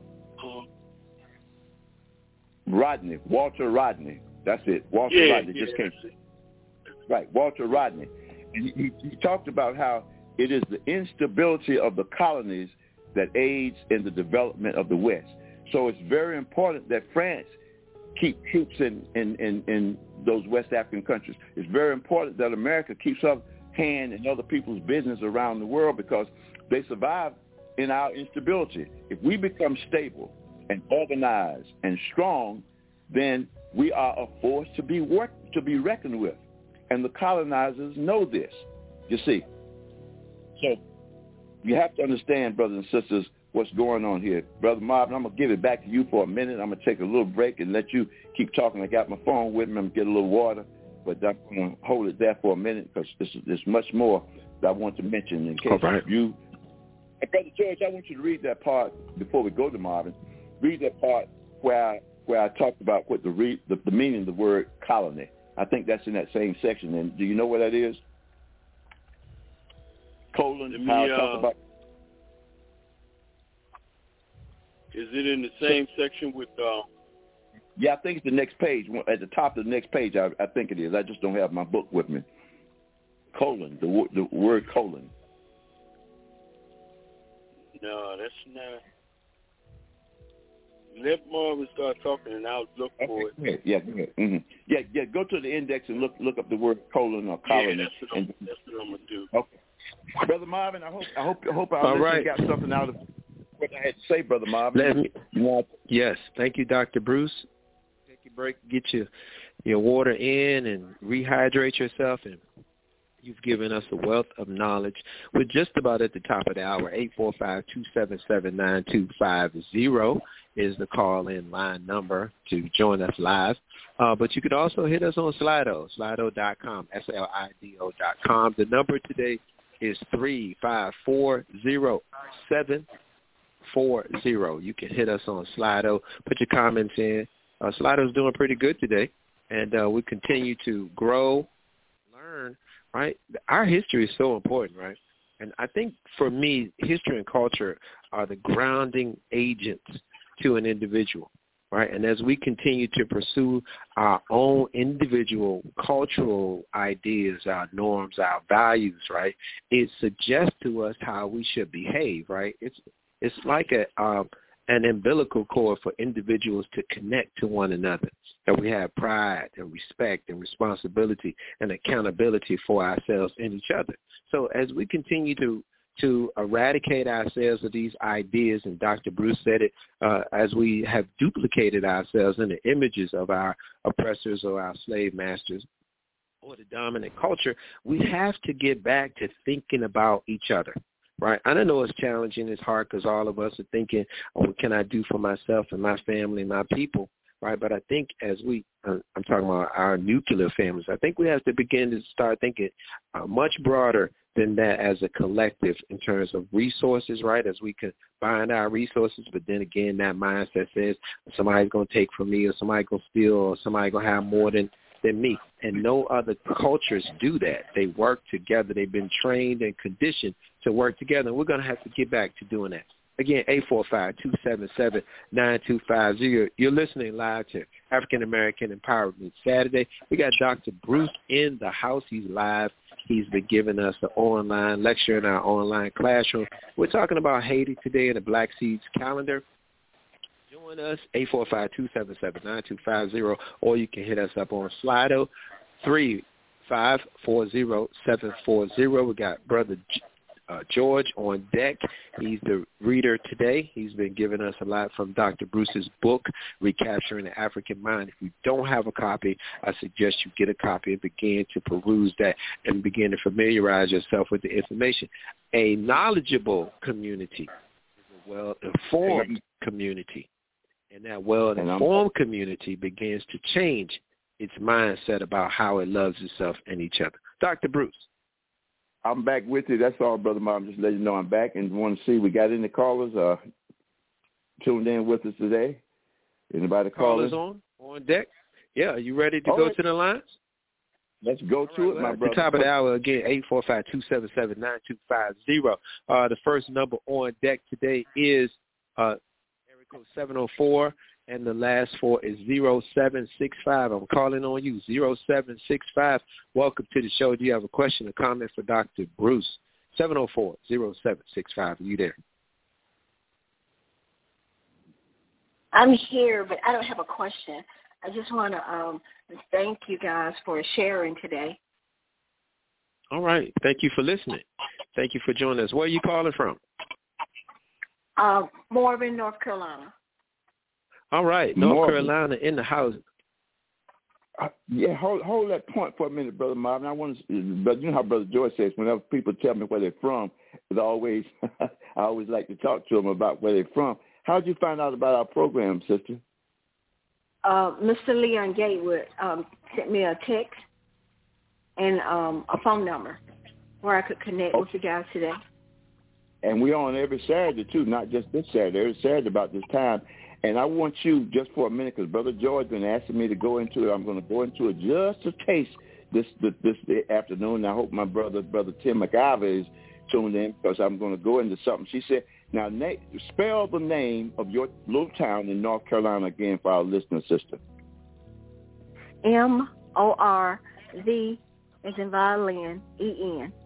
Rodney, Walter Rodney, that's it, Walter yeah, Rodney yeah, just came. Right, Walter Rodney. And he, he, he talked about how it is the instability of the colonies that aids in the development of the West. So it's very important that France keep troops in, in, in, in those West African countries. It's very important that America keeps her hand in other people's business around the world, because they survive in our instability. If we become stable and organized and strong, then we are a force to be work, to be reckoned with. And the colonizers know this, you see. So you have to understand, brothers and sisters, what's going on here. Brother Marvin, I'm going to give it back to you for a minute. I'm going to take a little break and let you keep talking. I got my phone with me. I'm going to get a little water, but I'm going to hold it there for a minute, because there's, there's much more that I want to mention in case right. you... And Brother George, I want you to read that part before we go to Marvin. Read that part where I, where I talked about what the, re, the, the meaning of the word colony. I think that's in that same section. And do you know what that is? Colon, me, how I uh, talk about... Is it in the same so, section with... Uh... Yeah, I think it's the next page. At the top of the next page, I, I think it is. I just don't have my book with me. Colon, the, the word colon. No, that's not... Let Marvin start talking, and I'll look okay, for it. Go ahead. Yeah, go ahead. Mm-hmm. Yeah, yeah. Go to the index and look look up the word colon or colony. Yeah, that's what I'm, that's what I'm gonna do. Okay, Brother Marvin. I hope I hope I hope our All listeners right. got something out of what I had to say, Brother Marvin. Let me, yeah. Yes, thank you, Doctor Bruce. Take your break, get your your water in, and rehydrate yourself. And you've given us a wealth of knowledge. We're just about at the top of the hour. eight four five, two seven seven, nine two five zero is the call-in line number to join us live. Uh, but you could also hit us on Slido, slido dot com, S L I D O dot com. The number today is three five four zero seven four zero. You can hit us on Slido, put your comments in. Uh, Slido's doing pretty good today, and uh, we continue to grow, learn, right? Our history is so important, right? And I think for me, history and culture are the grounding agents to an individual, right? And as we continue to pursue our own individual cultural ideas, our norms, our values, right, it suggests to us how we should behave, right? It's it's like a um, an umbilical cord for individuals to connect to one another, that we have pride and respect and responsibility and accountability for ourselves and each other. So as we continue to to eradicate ourselves of these ideas, and Doctor Bruce said it, uh, as we have duplicated ourselves in the images of our oppressors or our slave masters or the dominant culture, we have to get back to thinking about each other, right? I don't know it's challenging, it's hard because all of us are thinking, oh, what can I do for myself and my family and my people, right? But I think as we, uh, I'm talking about our nuclear families, I think we have to begin to start thinking uh, much broader than that as a collective in terms of resources, right? As we combine our resources, but then again, that mindset says somebody's going to take from me or somebody's going to steal or somebody's going to have more than, than me. And no other cultures do that. They work together. They've been trained and conditioned to work together. And we're going to have to get back to doing that. Again, eight four five, two seven seven, nine two five zero. You're listening live to African American Empowerment Saturday. We got Doctor Bruce in the house. He's live. He's been giving us an online lecture in our online classroom. We're talking about Haiti today in the Black Seeds calendar. Join us, eight four five, two seven seven, nine two five zero, or you can hit us up on Slido, three five four zero, seven four zero. We got Brother G- Uh, George on deck. He's the reader today. He's been giving us a lot from Doctor Bruce's book, Recapturing the African Mind. If you don't have a copy, I suggest you get a copy and begin to peruse that and begin to familiarize yourself with the information. A knowledgeable community is a well-informed community, and that well-informed community begins to change its mindset about how it loves itself and each other. Doctor Bruce. I'm back with you. That's all, Brother Mom. Just let you know I'm back and want to see we got any callers uh, tuned in with us today. Anybody callers calling? on on deck? Yeah, are you ready to all go right. to the lines? Let's go all to right, it, well, my at brother. The top of the hour again, eight four five, two seven seven, nine two five zero. Uh, the first number on deck today is uh, area code seven oh four. And the last four is zero seven six five. I'm calling on you, zero seven six five. Welcome to the show. Do you have a question or comment for Doctor Bruce? seven oh four, zero seven six five. Are you there? I'm here, but I don't have a question. I just want to um, thank you guys for sharing today. All right. Thank you for listening. Thank you for joining us. Where are you calling from? Uh, Morven, North Carolina. All right, North Marvin. Carolina in the house. Uh, yeah, hold hold that point for a minute, Brother Marvin. I want to, but you know how Brother George says, whenever people tell me where they're from, it's always I always like to talk to them about where they're from. How did you find out about our program, sister? Uh, Mister Leon Gatewood um, sent me a text and um, a phone number where I could connect oh. with you guys today. And we're on every Saturday, too, not just this Saturday, every Saturday about this time. And I want you, just for a minute, because Brother George been asking me to go into it. I'm going to go into it just a taste this this, this afternoon. And I hope my brother, Brother Tim McIver, is tuned in, because I'm going to go into something. She said, now, na- spell the name of your little town in North Carolina again for our listener sister. M O R V as in violin, E N.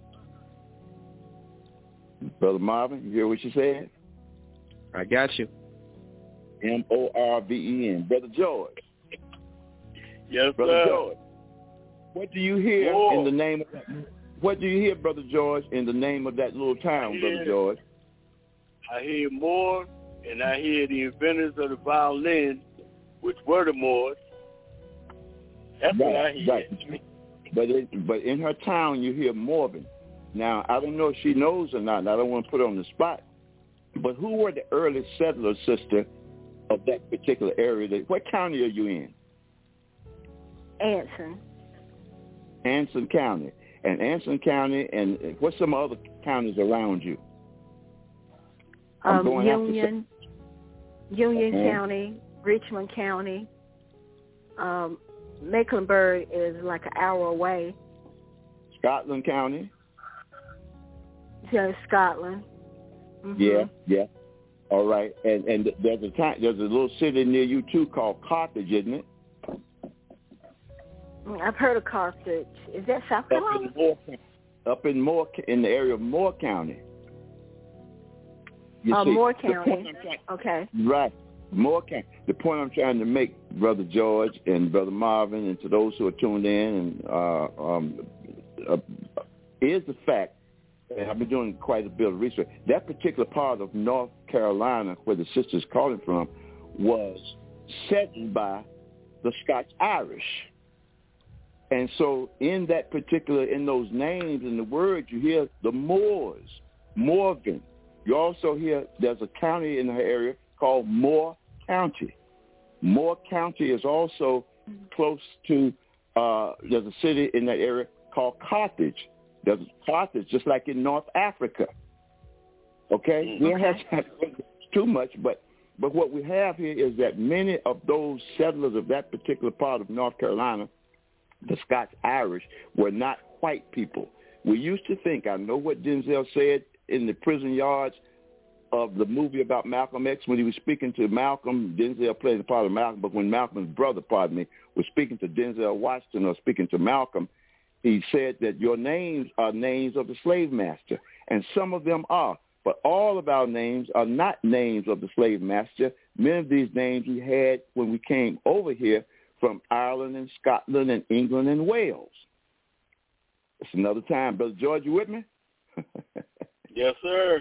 Brother Marvin, you hear what she said? I got you. M O R V E N. Brother George. Yes, Brother sir. George. What do you hear Whoa. in the name of that, what do you hear, Brother George, in the name of that little town, hear, Brother George? I hear more, and I hear the inventors of the violin, which were the Moors. That's right, what I hear. Right. But it, but in her town, you hear Morven. Now, I don't know if she knows or not, and I don't want to put her on the spot, but who were the early settlers, sister, of that particular area? That, what county are you in? Anson. Anson County. And Anson County, and what's some other counties around you? I'm Um, going Union, Union Uh-huh. County, Richmond County. Um, Mecklenburg is like an hour away. Scotland County. So Scotland. Mm-hmm. Yeah, yeah. All right. And and there's a town, there's a little city near you too called Carthage, isn't it? I've heard of Carthage. Is that South Up Carolina? in Moore, up in Moore, in the area of Moore County. You Uh, see, Moore the point County. I'm trying- Okay. Right. Moore County. The point I'm trying to make, Brother George and Brother Marvin, and to those who are tuned in, and uh, um, uh, is the fact and I've been doing quite a bit of research. That particular part of North Carolina, where the sister's calling from, was settled by the Scotch-Irish. And so in that particular, in those names, in the words, you hear the Moors, Morgan. You also hear there's a county in the area called Moore County. Moore County is also close to, uh, there's a city in that area called Carthage. There's Carthage, just like in North Africa. Okay? We don't have to too much, but, but what we have here is that many of those settlers of that particular part of North Carolina, the Scots-Irish, were not white people. We used to think, I know what Denzel said in the prison yards of the movie about Malcolm X, when he was speaking to Malcolm, Denzel played the part of Malcolm, but when Malcolm's brother, pardon me, was speaking to Denzel Washington or speaking to Malcolm, he said that your names are names of the slave master, and some of them are, but all of our names are not names of the slave master. Many of these names we had when we came over here from Ireland and Scotland and England and Wales. It's another time. Brother George, you with me? Yes, sir.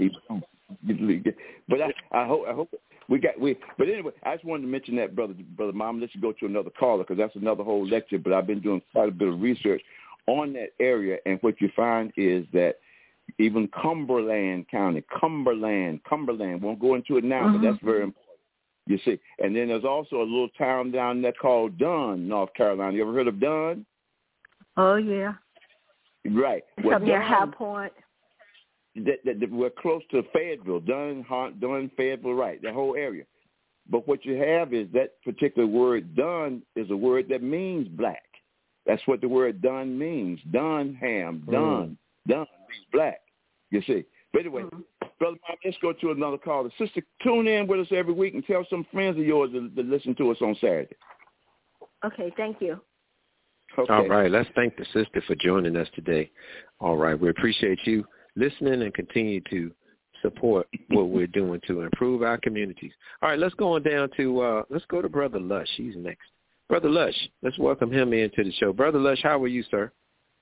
But I, I hope I hope we got we. But anyway, I just wanted to mention that, brother, brother, Mom. Let's go to another caller because that's another whole lecture. But I've been doing quite a bit of research on that area, and what you find is that even Cumberland County, Cumberland, Cumberland, won't go into it now, mm-hmm. but that's very important. You see, and then there's also a little town down there called Dunn, North Carolina. You ever heard of Dunn? Oh yeah. Right. It's well, up near High Point. That, that, that we're close to Fayetteville, Dunn, Dunn, Fayetteville, right, that whole area. But what you have is that particular word Dunn is a word that means black. That's what the word Dunn means. Dunham, Dunn, mm. Dunn means black, you see. But anyway, mm. Brother Mom, let's go to another caller. Sister, tune in with us every week and tell some friends of yours to, to listen to us on Saturday. Okay, thank you. Okay. All right, let's thank the sister for joining us today. All right, we appreciate you listening and continue to support what we're doing to improve our communities. All right, let's go on down to, uh, let's go to Brother Lush. He's next. Brother Lush, let's welcome him into the show. Brother Lush, how are you, sir?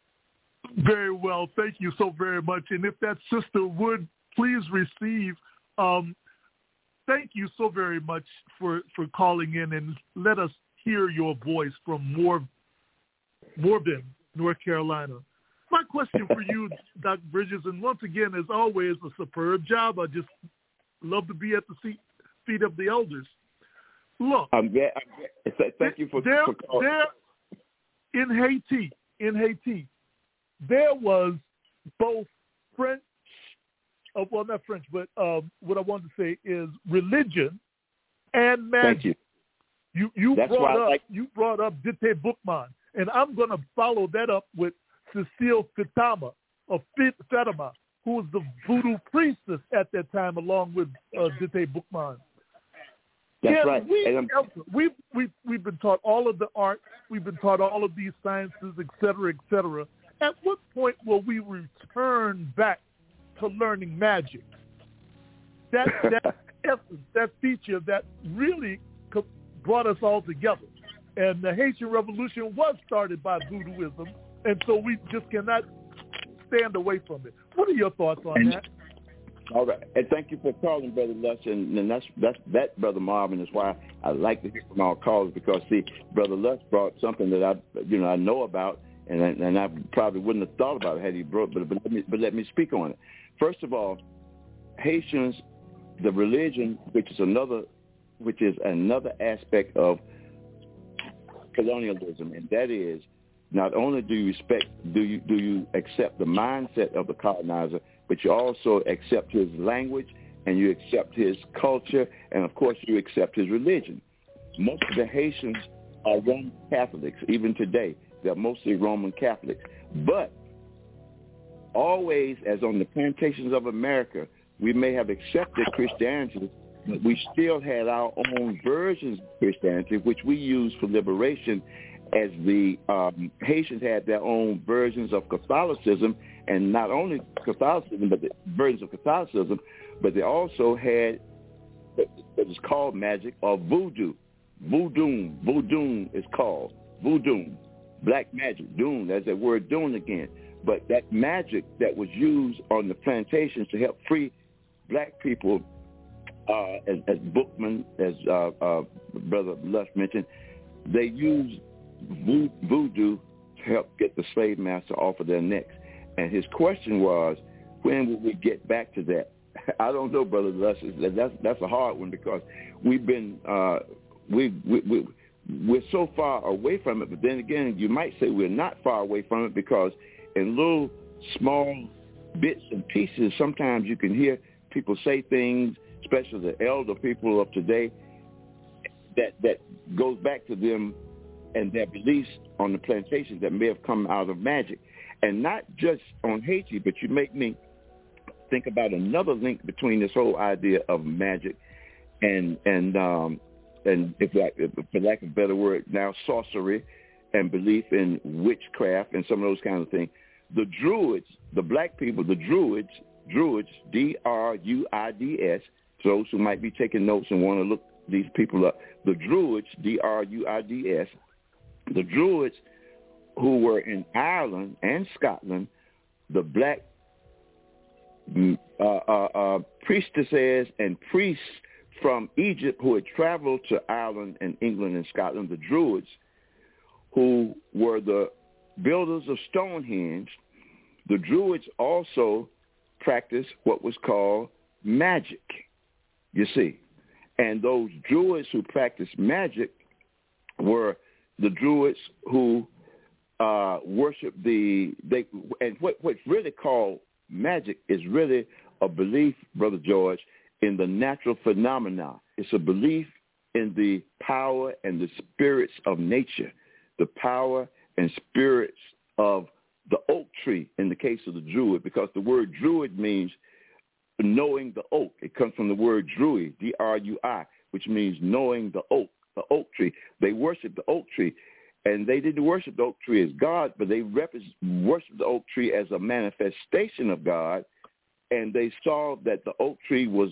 Very well. Thank you so very much. And if that sister would please receive, um, thank you so very much for, for calling in and let us hear your voice from Mor- Morven, North Carolina. My question for you, Doctor Bridges, and once again, as always, a superb job. I just love to be at the seat, feet of the elders. Look, I'm glad. I'm glad. Thank you for, there, for calling. There, in Haiti, in Haiti, there was both French, uh, well, not French, but um, what I wanted to say is religion and magic. Thank you. You you That's brought up like- you brought up Dite Boukman, and I'm going to follow that up with Cecile Fatama, of Fatima, who was the voodoo priestess at that time, along with uh, Dite Boukman. That's Can right. We, And we've, we've, we've been taught all of the art. We've been taught all of these sciences, et cetera, et cetera. At what point will we return back to learning magic? That, that essence, that feature that really brought us all together. And the Haitian Revolution was started by voodooism, and so we just cannot stand away from it. What are your thoughts on and, that? All right, and thank you for calling, Brother Lush, and, and that's that's that, Brother Marvin, is why I like to hear from our callers, because see, Brother Lush brought something that I you know I know about, and I, and I probably wouldn't have thought about it had he brought, but but let me but let me speak on it. First of all, Haitians, the religion, which is another which is another aspect of colonialism, and that is, not only do you respect, do you do you accept the mindset of the colonizer, but you also accept his language, and you accept his culture, and of course you accept his religion. Most of the Haitians are Roman Catholics, even today. They're mostly Roman Catholics. But always, as on the plantations of America, we may have accepted Christianity, but we still had our own versions of Christianity, which we used for liberation, as the um, Haitians had their own versions of Catholicism, and not only Catholicism, but the versions of Catholicism, but they also had what is called magic, or voodoo. Voodoo. Voodoo is called. Voodoo. black magic, Dune, there's that word Dune again. But that magic that was used on the plantations to help free black people, uh, as, as Bookman, as uh, uh, Brother Lush mentioned, they used voodoo to help get the slave master off of their necks. And his question was, when will we get back to that? I don't know, Brother Lush. That's that's a hard one because we've been uh, we we. we we're so far away from it, but then again, you might say we're not far away from it because in little small bits and pieces, sometimes you can hear people say things, especially the elder people of today, that, that goes back to them and their beliefs on the plantations that may have come out of magic. And not just on Haiti, but you make me think about another link between this whole idea of magic and, and, um, and if, like, for lack of a better word, now sorcery and belief in witchcraft and some of those kinds of things. The Druids, the black people, the Druids, Druids, D R U I D S, those who might be taking notes and want to look these people up, the Druids, D R U I D S, the Druids who were in Ireland and Scotland, the black uh, uh, uh, priestesses and priests from Egypt who had traveled to Ireland and England and Scotland, the Druids, who were the builders of Stonehenge. The Druids also practiced what was called magic, you see. And those Druids who practiced magic were the Druids who uh, worshiped the, they, and what, what's really called magic is really a belief, Brother George, in the natural phenomena. It's a belief in the power and the spirits of nature, the power and spirits of the oak tree in the case of the Druid, because the word Druid means knowing the oak. It comes from the word Drui, D R U I, which means knowing the oak, the oak tree. They worship the oak tree, and they didn't worship the oak tree as God, but they represent, worshiped the oak tree as a manifestation of God, and they saw that the oak tree was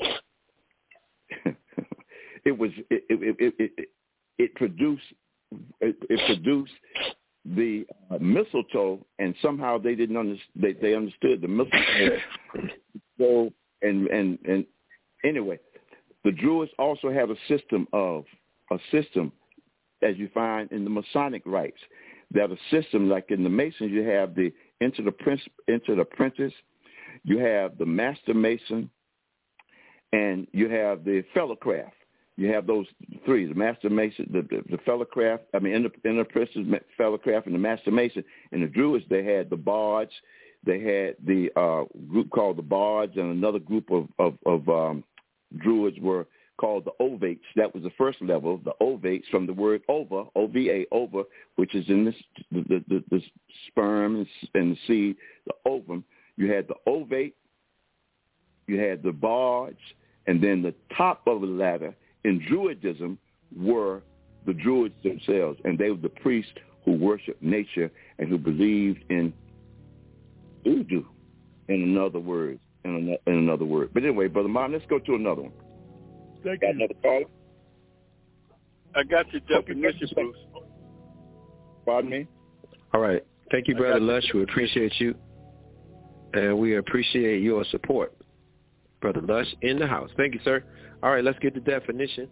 it was it it, it it it produced it, it produced the uh, mistletoe, and somehow they didn't understand. They, they understood the mistletoe. So and and and anyway, the Druids also have a system of a system, as you find in the Masonic rites. They have a system like in the Masons. You have the into the prince, into the apprentice. You have the master mason, and you have the fellow craft. You have those three: the master mason, the, the, the fellow craft. I mean, in the, in the apprentice, fellow craft, and the master mason. And the Druids, they had the bards. They had the uh, group called the bards, and another group of of, of um, Druids were called the ovates. That was the first level, the ovates, from the word ova, O V A, ova, which is in this, the, the, the sperm and the seed, the ovum. You had the ovate, you had the bards, and then the top of the ladder in Druidism were the Druids themselves, and they were the priests who worshiped nature and who believed in voodoo, in another word, in another, in another word. But anyway, Brother Martin, let's go to another one. Thank got you. Another caller? I got your definition, Bruce. Pardon me? All right. Thank you, Brother Lush. We appreciate you. And we appreciate your support. Brother Lush in the house. Thank you, sir. All right, let's get the definition.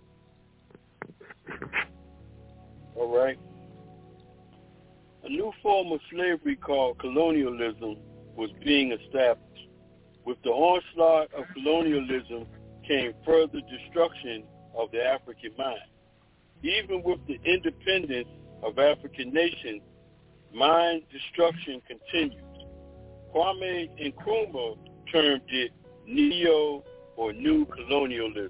All right. A new form of slavery called colonialism was being established. With the onslaught of colonialism came further destruction of the African mind. Even with the independence of African nations, mind destruction continues. Kwame Nkrumah termed it neo or new colonialism.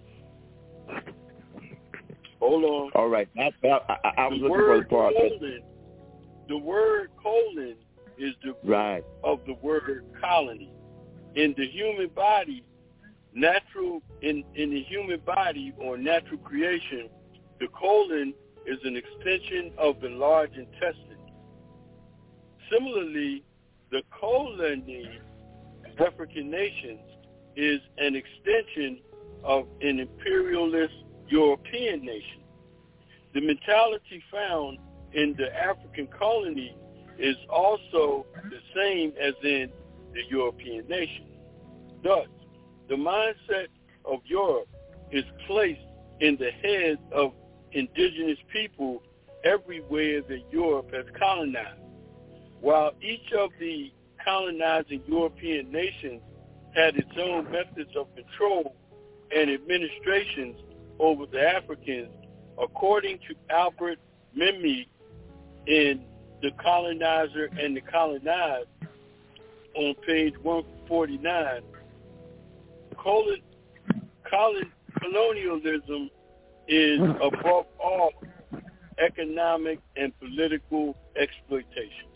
Hold on. All right. I, I, I, I was the looking for the part. Colon, the word colon is the root right. of the word colony. In the human body, natural in, in the human body or natural creation, the colon is an extension of the large intestine. Similarly, the colony of African nations is an extension of an imperialist European nation. The mentality found in the African colony is also the same as in the European nations. Thus, the mindset of Europe is placed in the heads of indigenous people everywhere that Europe has colonized. While each of the colonizing European nations had its own methods of control and administrations over the Africans, according to Albert Memmi in The Colonizer and the Colonized on page one forty-nine, colon, colon, colonialism is above all economic and political exploitation.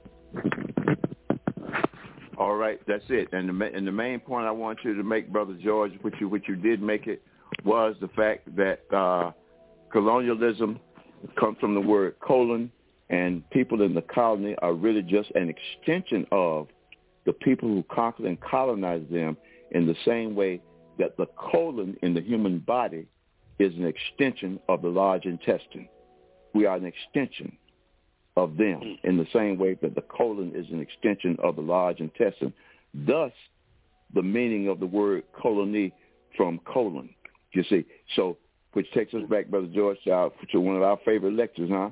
All right, that's it. And the, and the main point I want you to make, Brother George, which you, which you did make it, was the fact that uh, colonialism comes from the word colon, and people in the colony are really just an extension of the people who conquered and colonized them, in the same way that the colon in the human body is an extension of the large intestine. We are an extension of them in the same way that the colon is an extension of the large intestine. Thus, the meaning of the word colony from colon, you see. So, which takes us back, Brother George, to one of our favorite lectures, huh?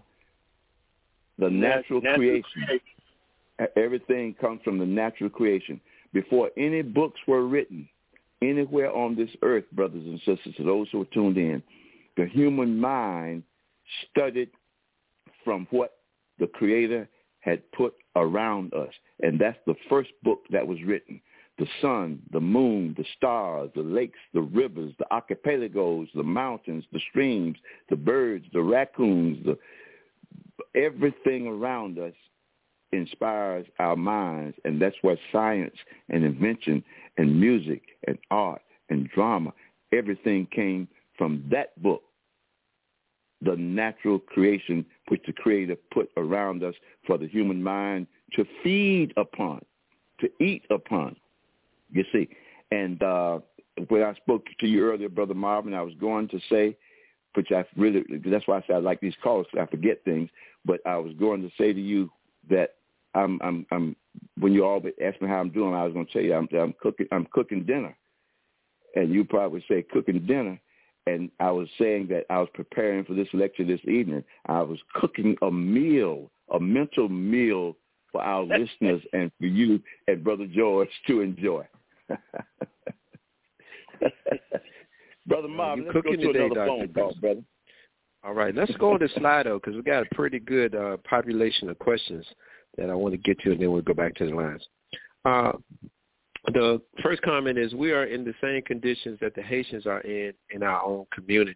The natural, natural creation. creation. Everything comes from the natural creation. Before any books were written anywhere on this earth, brothers and sisters, to those who are tuned in, the human mind studied from what the Creator had put around us. And that's the first book that was written. The sun, the moon, the stars, the lakes, the rivers, the archipelagos, the mountains, the streams, the birds, the raccoons, the everything around us inspires our minds, and that's where science and invention and music and art and drama, everything came from that book, the natural creation which the Creator put around us for the human mind to feed upon, to eat upon, you see. And uh, when I spoke to you earlier, Brother Marvin, I was going to say, which I really, that's why I said I like these calls, I forget things, but I was going to say to you that I'm, I'm, I'm. When you all ask me how I'm doing, I was going to tell you I'm, I'm cooking. I'm cooking dinner, and you probably say cooking dinner. And I was saying that I was preparing for this lecture this evening. I was cooking a meal, a mental meal for our listeners and for you and Brother George to enjoy. Brother Marvin, let's go to today, another phone call, brother. All right, let's go on to Slido because we got a pretty good uh, population of questions that I want to get to, and then we'll go back to the lines. Uh, the first comment is we are in the same conditions that the Haitians are in in our own communities.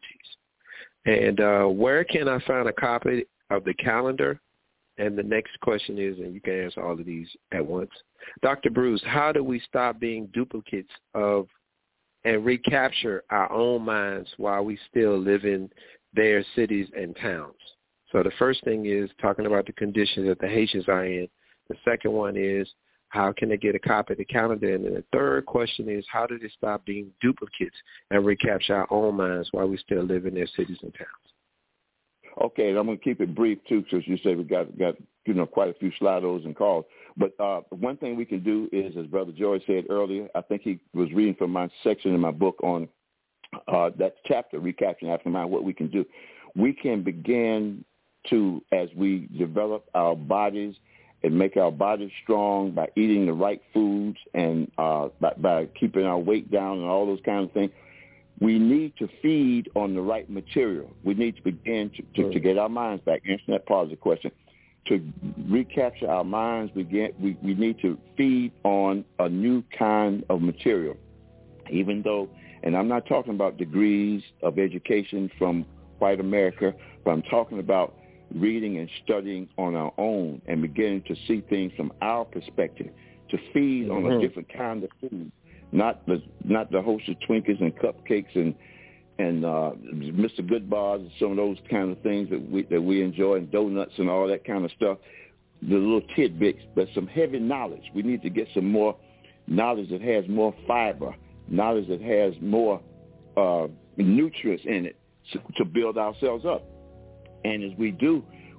And uh, where can I find a copy of the calendar? And the next question is, and you can answer all of these at once, Doctor Bruce, how do we stop being duplicates of and recapture our own minds while we still live in their cities and towns? So the first thing is talking about the conditions that the Haitians are in. The second one is how can they get a copy of the calendar? And then the third question is how do they stop being duplicates and recapture our own minds while we still live in their cities and towns? Okay, and I'm going to keep it brief, too, because you say we got, got you know, quite a few Slidos and calls. But uh, one thing we can do is, as Brother George said earlier, I think he was reading from my section in my book on uh, that chapter, Recapturing African Mind, what we can do. We can begin to, as we develop our bodies and make our bodies strong by eating the right foods and uh, by, by keeping our weight down and all those kinds of things, we need to feed on the right material. We need to begin to, to, to get our minds back, answering that part of the question. To recapture our minds, we, get, we, we need to feed on a new kind of material, even though, and I'm not talking about degrees of education from white America, but I'm talking about reading and studying on our own and beginning to see things from our perspective, to feed mm-hmm. on a different kind of food, not the not the host of Twinkies and cupcakes and and uh, Mister Good Bars and some of those kind of things that we that we enjoy, and donuts and all that kind of stuff, the little tidbits, but some heavy knowledge. We need to get some more knowledge that has more fiber, knowledge that has more uh, nutrients in it to, to build ourselves up. And as we do,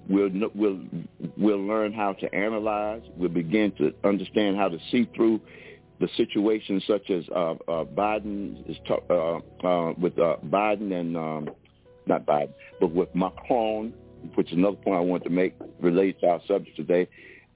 We'll, we'll, we'll learn how to analyze. We'll begin to understand how to see through the situations such as uh, uh, Biden is ta- uh, uh, with uh, Biden and um, not Biden, but with Macron, which is another point I want to make related to our subject today.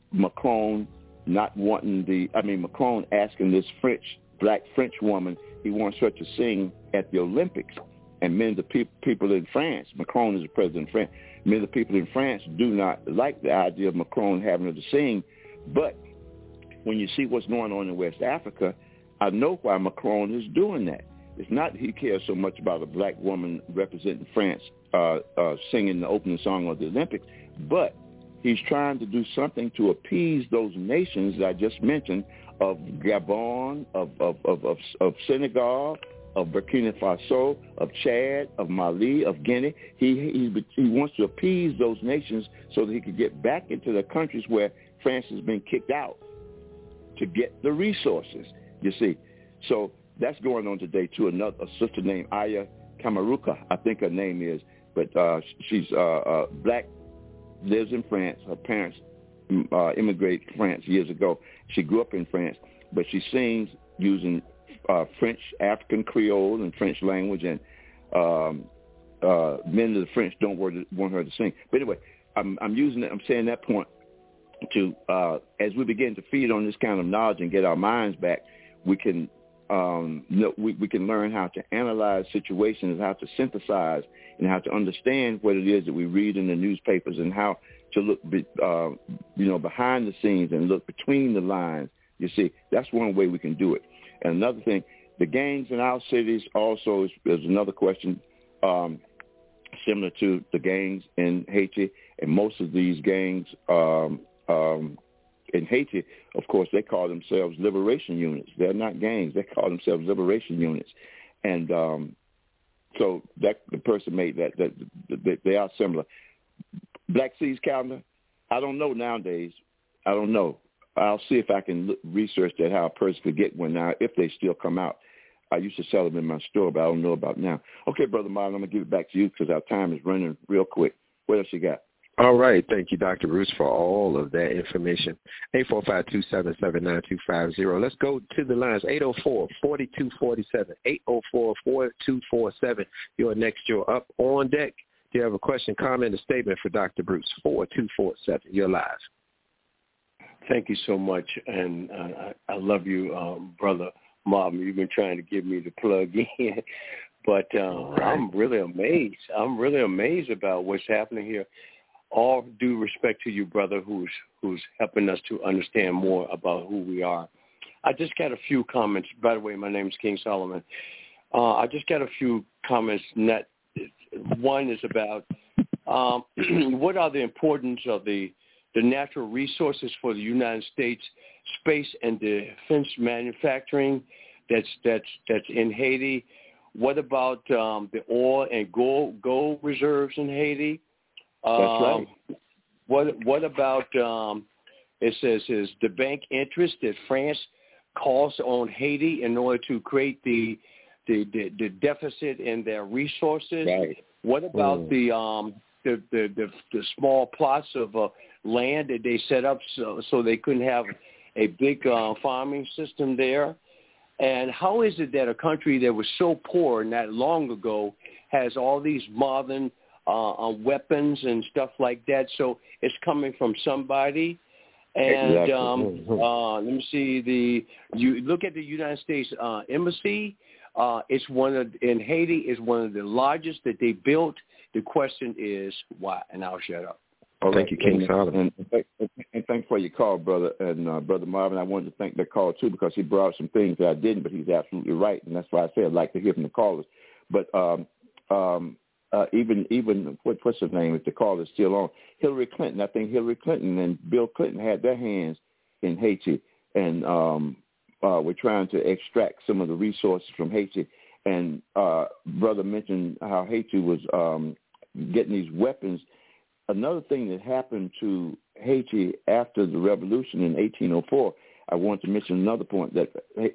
Macron not wanting the, I mean, Macron asking this French, black French woman, he wants her to sing at the Olympics. And many of the pe- people in France, Macron is the president of France, many of the people in France do not like the idea of Macron having her to sing. But when you see what's going on in West Africa, I know why Macron is doing that. It's not he cares so much about a black woman representing France uh, uh, singing the opening song of the Olympics, but he's trying to do something to appease those nations that I just mentioned of Gabon, of, of, of, of, of Senegal, of Burkina Faso, of Chad, of Mali, of Guinea. He, he he wants to appease those nations so that he could get back into the countries where France has been kicked out to get the resources, you see. So that's going on today too. Another a sister named Aya Kamaruka, I think her name is, but uh, she's uh, uh, black, lives in France. Her parents uh, immigrated to France years ago. She grew up in France, but she sings using uh, French, African Creole, and French language, and um, uh, many of the French don't want her to sing. But anyway, I'm, I'm using it. I'm saying that point to uh, as we begin to feed on this kind of knowledge and get our minds back, we can um, know, we, we can learn how to analyze situations, how to synthesize, and how to understand what it is that we read in the newspapers, and how to look, be, uh, you know, behind the scenes and look between the lines. You see, that's one way we can do it. And another thing, the gangs in our cities also is, is another question, um, similar to the gangs in Haiti. And most of these gangs um, um, in Haiti, of course, they call themselves liberation units. They're not gangs. They call themselves liberation units. And um, so that the person made that, that, that they are similar. Black Seeds calendar, I don't know nowadays. I don't know. I'll see if I can look, research that, how a person could get one now, if they still come out. I used to sell them in my store, but I don't know about now. Okay, Brother Marlon, I'm going to give it back to you because our time is running real quick. What else you got? All right. Thank you, Doctor Bruce, for all of that information. eight four five, two seven seven, nine two five zero. Let's go to the lines. eight oh four, four two four seven. eight oh four, four two four seven. You're next. You're up on deck. Do you have a question, comment, or statement for Doctor Bruce? four two four seven. You're live. Thank you so much, and uh, I, I love you, um, Brother Marvin. You've been trying to get me to plug in, but uh, right. I'm really amazed. I'm really amazed about what's happening here. All due respect to you, brother, who's who's helping us to understand more about who we are. I just got a few comments. By the way, my name is King Solomon. Uh, I just got a few comments. Net. One is about um, what are the importance of the the natural resources for the United States space and defense manufacturing that's that's that's in Haiti. What about um, the oil and gold gold reserves in Haiti? That's um, right. What what about um, it says is the bank interest that France calls on Haiti in order to create the the, the, the deficit in their resources? Right. What about mm. the um the, the, the the small plots of uh, land that they set up so so they couldn't have a big uh, farming system there? And how is it that a country that was so poor not long ago has all these modern uh, uh, weapons and stuff like that? So it's coming from somebody. And exactly. um, uh, let me see. The you look at the United States uh, embassy. Uh, it's one of in Haiti is one of the largest that they built. The question is why? And I'll shut up. All thank right. you, King Solomon. And, and, and thanks for your call, brother. And uh, Brother Marvin, I wanted to thank the call, too, because he brought up some things that I didn't, but he's absolutely right. And that's why I said I'd like to hear from the callers. But um, um, uh, even, even what, what's his name, if the call is still on, Hillary Clinton, I think Hillary Clinton and Bill Clinton had their hands in Haiti. And um, uh, we're trying to extract some of the resources from Haiti. And uh, brother mentioned how Haiti was um, getting these weapons. Another thing that happened to Haiti after the revolution in eighteen oh four, I want to mention another point that,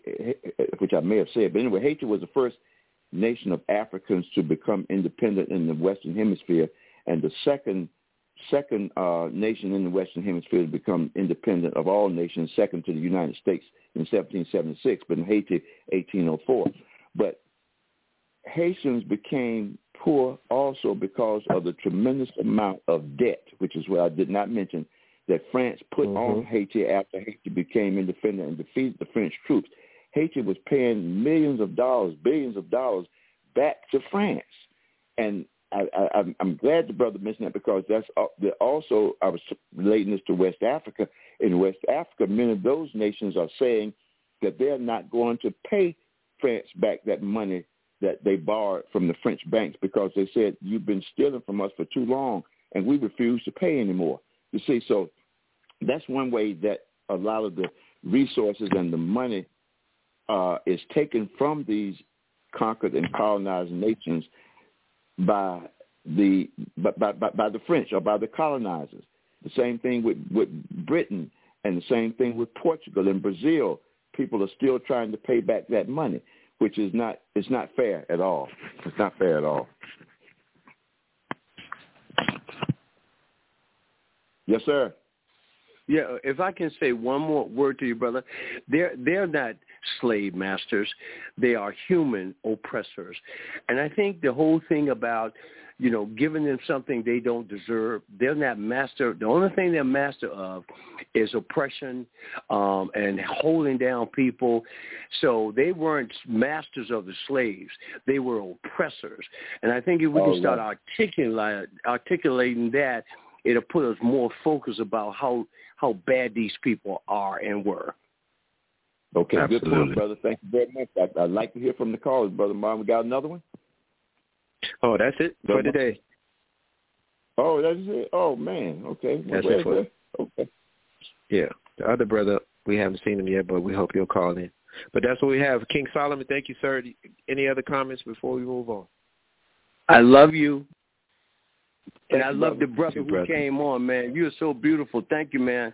which I may have said, but anyway, Haiti was the first nation of Africans to become independent in the Western Hemisphere, and the second second uh, nation in the Western Hemisphere to become independent of all nations, second to the United States in seventeen seventy-six, but in Haiti, eighteen oh four. But Haitians became poor also because of the tremendous amount of debt, which is what I did not mention, that France put mm-hmm. on Haiti after Haiti became independent and defeated the French troops. Haiti was paying millions of dollars, billions of dollars back to France. And I, I, I'm glad the brother mentioned that, because that's also, I was relating this to West Africa. In West Africa, many of those nations are saying that they're not going to pay France back that money that they borrowed from the French banks, because they said, you've been stealing from us for too long, and we refuse to pay anymore. You see, so that's one way that a lot of the resources and the money uh, is taken from these conquered and colonized nations by the by, by, by the French or by the colonizers. The same thing with, with Britain, and the same thing with Portugal and Brazil. People are still trying to pay back that money, which is not, it's not fair at all. It's not fair at all. Yes, sir. Yeah, if I can say one more word to you, brother, they're they're not slave masters. They are human oppressors. And I think the whole thing about, you know, giving them something they don't deserve, they're not master. The only thing they're master of is oppression um, and holding down people. So they weren't masters of the slaves. They were oppressors. And I think if we can oh, start right. articulating, articulating that, it'll put us more focus about how, how bad these people are and were. Okay, Absolutely. Good point, brother. Thank you very much. I, I'd like to hear from the callers, Brother Marvin. We got another one? Oh, that's it for today. Oh, that's it? Oh, man. Okay. Well, that's it for it. Okay. Yeah. The other brother, we haven't seen him yet, but we hope you'll call in. But that's what we have. King Solomon, thank you, sir. Any other comments before we move on? I love you. And Thank I you, love brother. the brother you, who brother. came on, man. You're so beautiful. Thank you, man.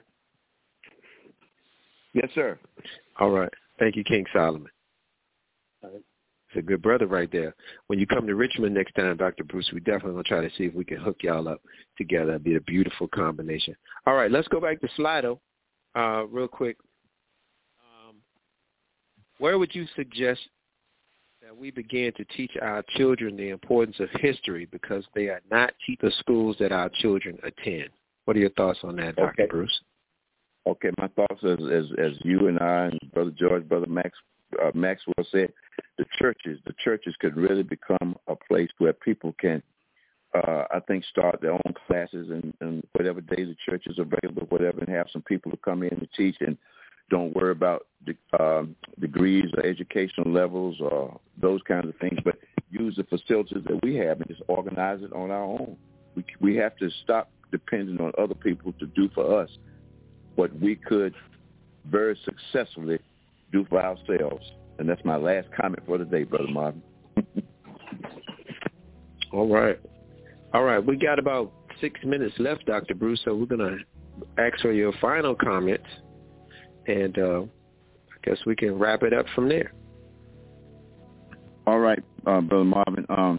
Yes, sir. All right. Thank you, King Solomon. All right. It's a good brother right there. When you come to Richmond next time, Doctor Bruce, we definitely going to try to see if we can hook y'all up together. It'd be a beautiful combination. All right, let's go back to Slido uh, real quick. Um, where would you suggest that we begin to teach our children the importance of history, because they are not the schools that our children attend? What are your thoughts on that, Doctor Okay. Bruce? Okay, my thoughts as, as as you and I and Brother George, Brother Max, uh, Maxwell said, the churches, the churches could really become a place where people can, uh, I think, start their own classes and, and whatever days the church is available, whatever, and have some people to come in and teach, and don't worry about the, um, degrees or educational levels or those kinds of things, but use the facilities that we have and just organize it on our own. We we have to stop depending on other people to do for us what we could very successfully do for ourselves. And that's my last comment for today, Brother Marvin. All right. All right. We got about six minutes left, Doctor Bruce, so we're going to ask for your final comments, and uh, I guess we can wrap it up from there. All right, uh, Brother Marvin. Um,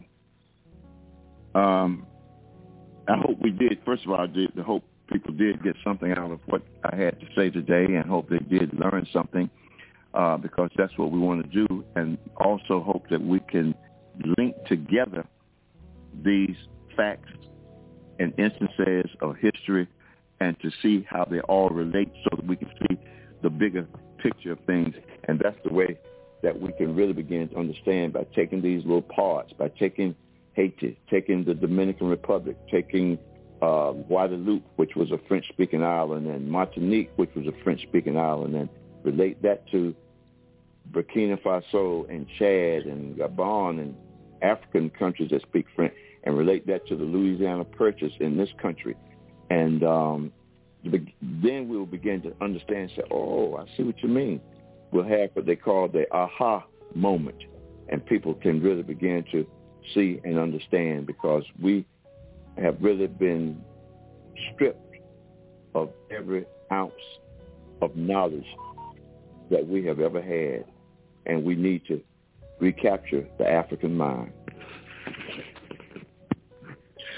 um, I hope we did, first of all, I did I hope people did get something out of what I had to say today, and hope they did learn something, uh, because that's what we want to do, and also hope that we can link together these facts and instances of history and to see how they all relate so that we can see the bigger picture of things. And that's the way that we can really begin to understand, by taking these little parts, by taking Haiti, taking the Dominican Republic, taking uh, Guadeloupe, which was a French-speaking island, and Martinique, which was a French-speaking island, and relate that to Burkina Faso and Chad and Gabon and African countries that speak French, and relate that to the Louisiana Purchase in this country. And um, then we'll begin to understand, say, oh, I see what you mean. We'll have what they call the aha moment, and people can really begin to see and understand, because we have really been stripped of every ounce of knowledge that we have ever had, and we need to recapture the African mind.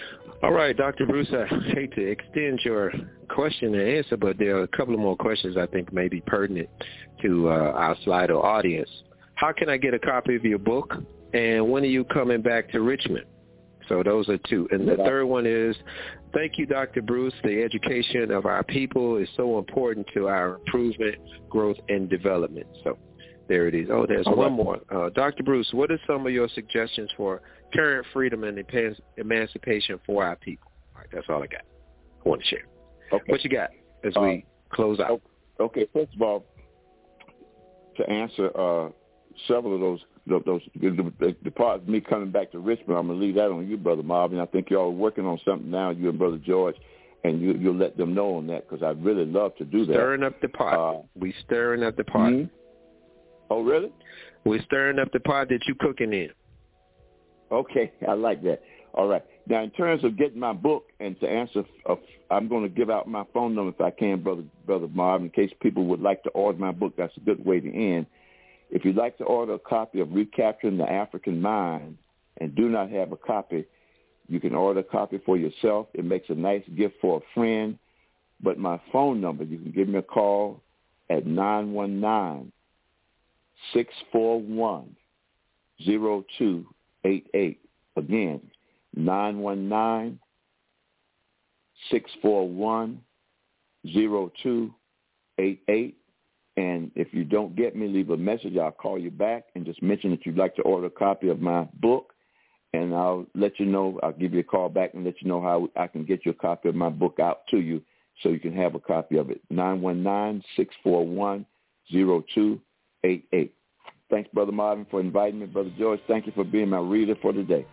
All right, Doctor Bruce, I hate to extend your question and answer, but there are a couple of more questions I think may be pertinent to uh, our Slido audience. How can I get a copy of your book, and when are you coming back to Richmond? So those are two. And the third one is, thank you, Doctor Bruce. The education of our people is so important to our improvement, growth, and development. So there it is. Oh, there's All one right. more. Uh, Doctor Bruce, what are some of your suggestions for current freedom and emancipation for our people? All right, that's all I got. I want to share. Okay. What you got as uh, we close out? Okay, first of all, to answer uh, several of those, those the, the, the part of me coming back to Richmond, I'm going to leave that on you, Brother Marvin. I think y'all are working on something now, you and Brother George, and you, you'll let them know on that because I'd really love to do that. Stirring up the pot. Uh, we stirring up the pot. Mm-hmm. Oh, really? We're stirring up the pot that you cooking in. Okay, I like that. All right. Now, in terms of getting my book, and to answer, uh, I'm going to give out my phone number if I can, Brother Brother Marvin, in case people would like to order my book. That's a good way to end. If you'd like to order a copy of Recapturing the African Mind and do not have a copy, you can order a copy for yourself. It makes a nice gift for a friend. But my phone number, you can give me a call at nine one nine, six four one, zero two eight eight. Again, nine one nine, six four one, zero two eight eight. And if you don't get me, leave a message. I'll call you back and just mention that you'd like to order a copy of my book, and I'll let you know. I'll give you a call back and let you know how I can get you a copy of my book out to you so you can have a copy of it. nine one nine, six four one, zero two eight eight. Thanks, Brother Marvin, for inviting me. Brother George, thank you for being my reader for today.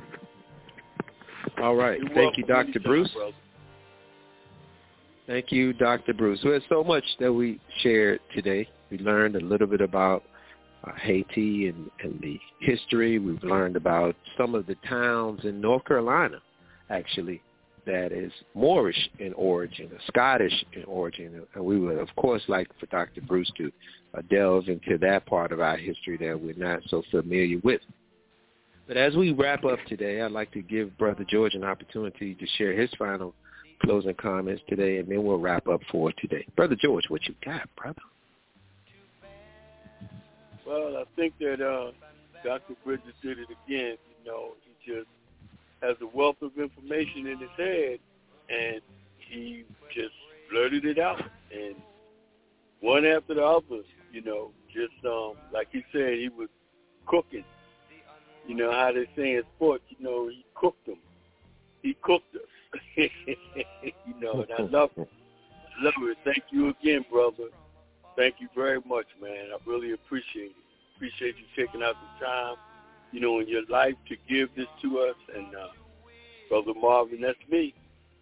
All right. You're thank you, welcome. Doctor Bruce. Brother. Thank you, Doctor Bruce. There's so much that we shared today. We learned a little bit about uh, Haiti and, and the history. We've learned about some of the towns in North Carolina, actually, that is Moorish in origin, or Scottish in origin. And we would, of course, like for Doctor Bruce to uh, delve into that part of our history that we're not so familiar with. But as we wrap up today, I'd like to give Brother George an opportunity to share his final closing comments today, and then we'll wrap up for today. Brother George, what you got, brother? Well, I think that uh, Doctor Bridges did it again. You know, he just has a wealth of information in his head, and he just blurted it out. And one after the other, you know, just um, like he said, he was cooking. You know how they say in sports, you know, he cooked them. He cooked us. You know, and I love it. I love it. Thank you again, brother. Thank you very much, man. I really appreciate it. Appreciate you taking out the time, you know, in your life to give this to us. And uh, Brother Marvin, that's me.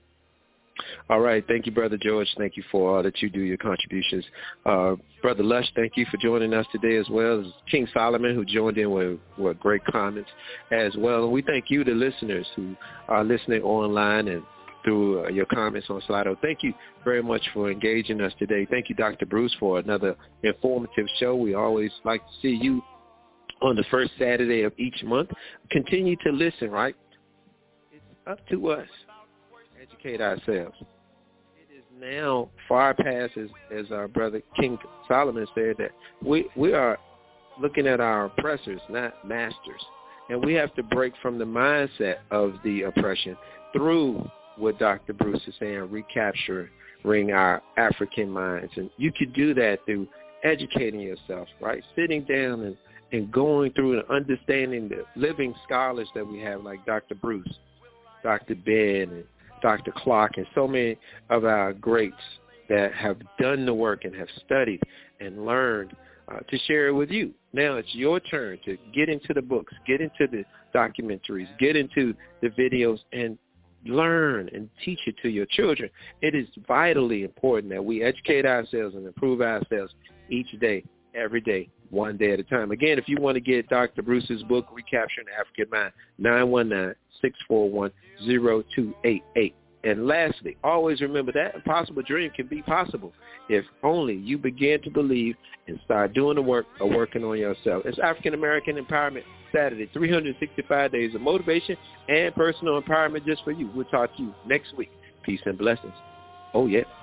All right. Thank you, Brother George. Thank you for all that you do, your contributions. Uh, Brother Lush, thank you for joining us today as well. As King Solomon, who joined in with, with great comments as well. And we thank you, the listeners who are listening online and through uh, your comments on Slido. Thank you very much for engaging us today. Thank you, Doctor Bruce, for another informative show. We always like to see you on the first Saturday of each month. Continue to listen, right? It's up to us. Educate ourselves. It is now far past, as, as our brother King Solomon said, that we we are looking at our oppressors, not masters. And we have to break from the mindset of the oppression through what Doctor Bruce is saying, recapturing our African minds. And you could do that through educating yourself, right? Sitting down and, and going through and understanding the living scholars that we have, like Doctor Bruce, Doctor Ben, and Doctor Clark, and so many of our greats that have done the work and have studied and learned uh, to share it with you. Now it's your turn to get into the books, get into the documentaries, get into the videos, and learn and teach it to your children. It is vitally important that we educate ourselves and improve ourselves each day, every day, one day at a time. Again, if you want to get Doctor Bruce's book, Recapturing the African Mind, nine one nine, six four one, zero two eight eight. And lastly, always remember that impossible dream can be possible if only you begin to believe and start doing the work of working on yourself. It's African American Empowerment Saturday, three hundred sixty-five days of motivation and personal empowerment just for you. We'll talk to you next week. Peace and blessings. Oh, yeah.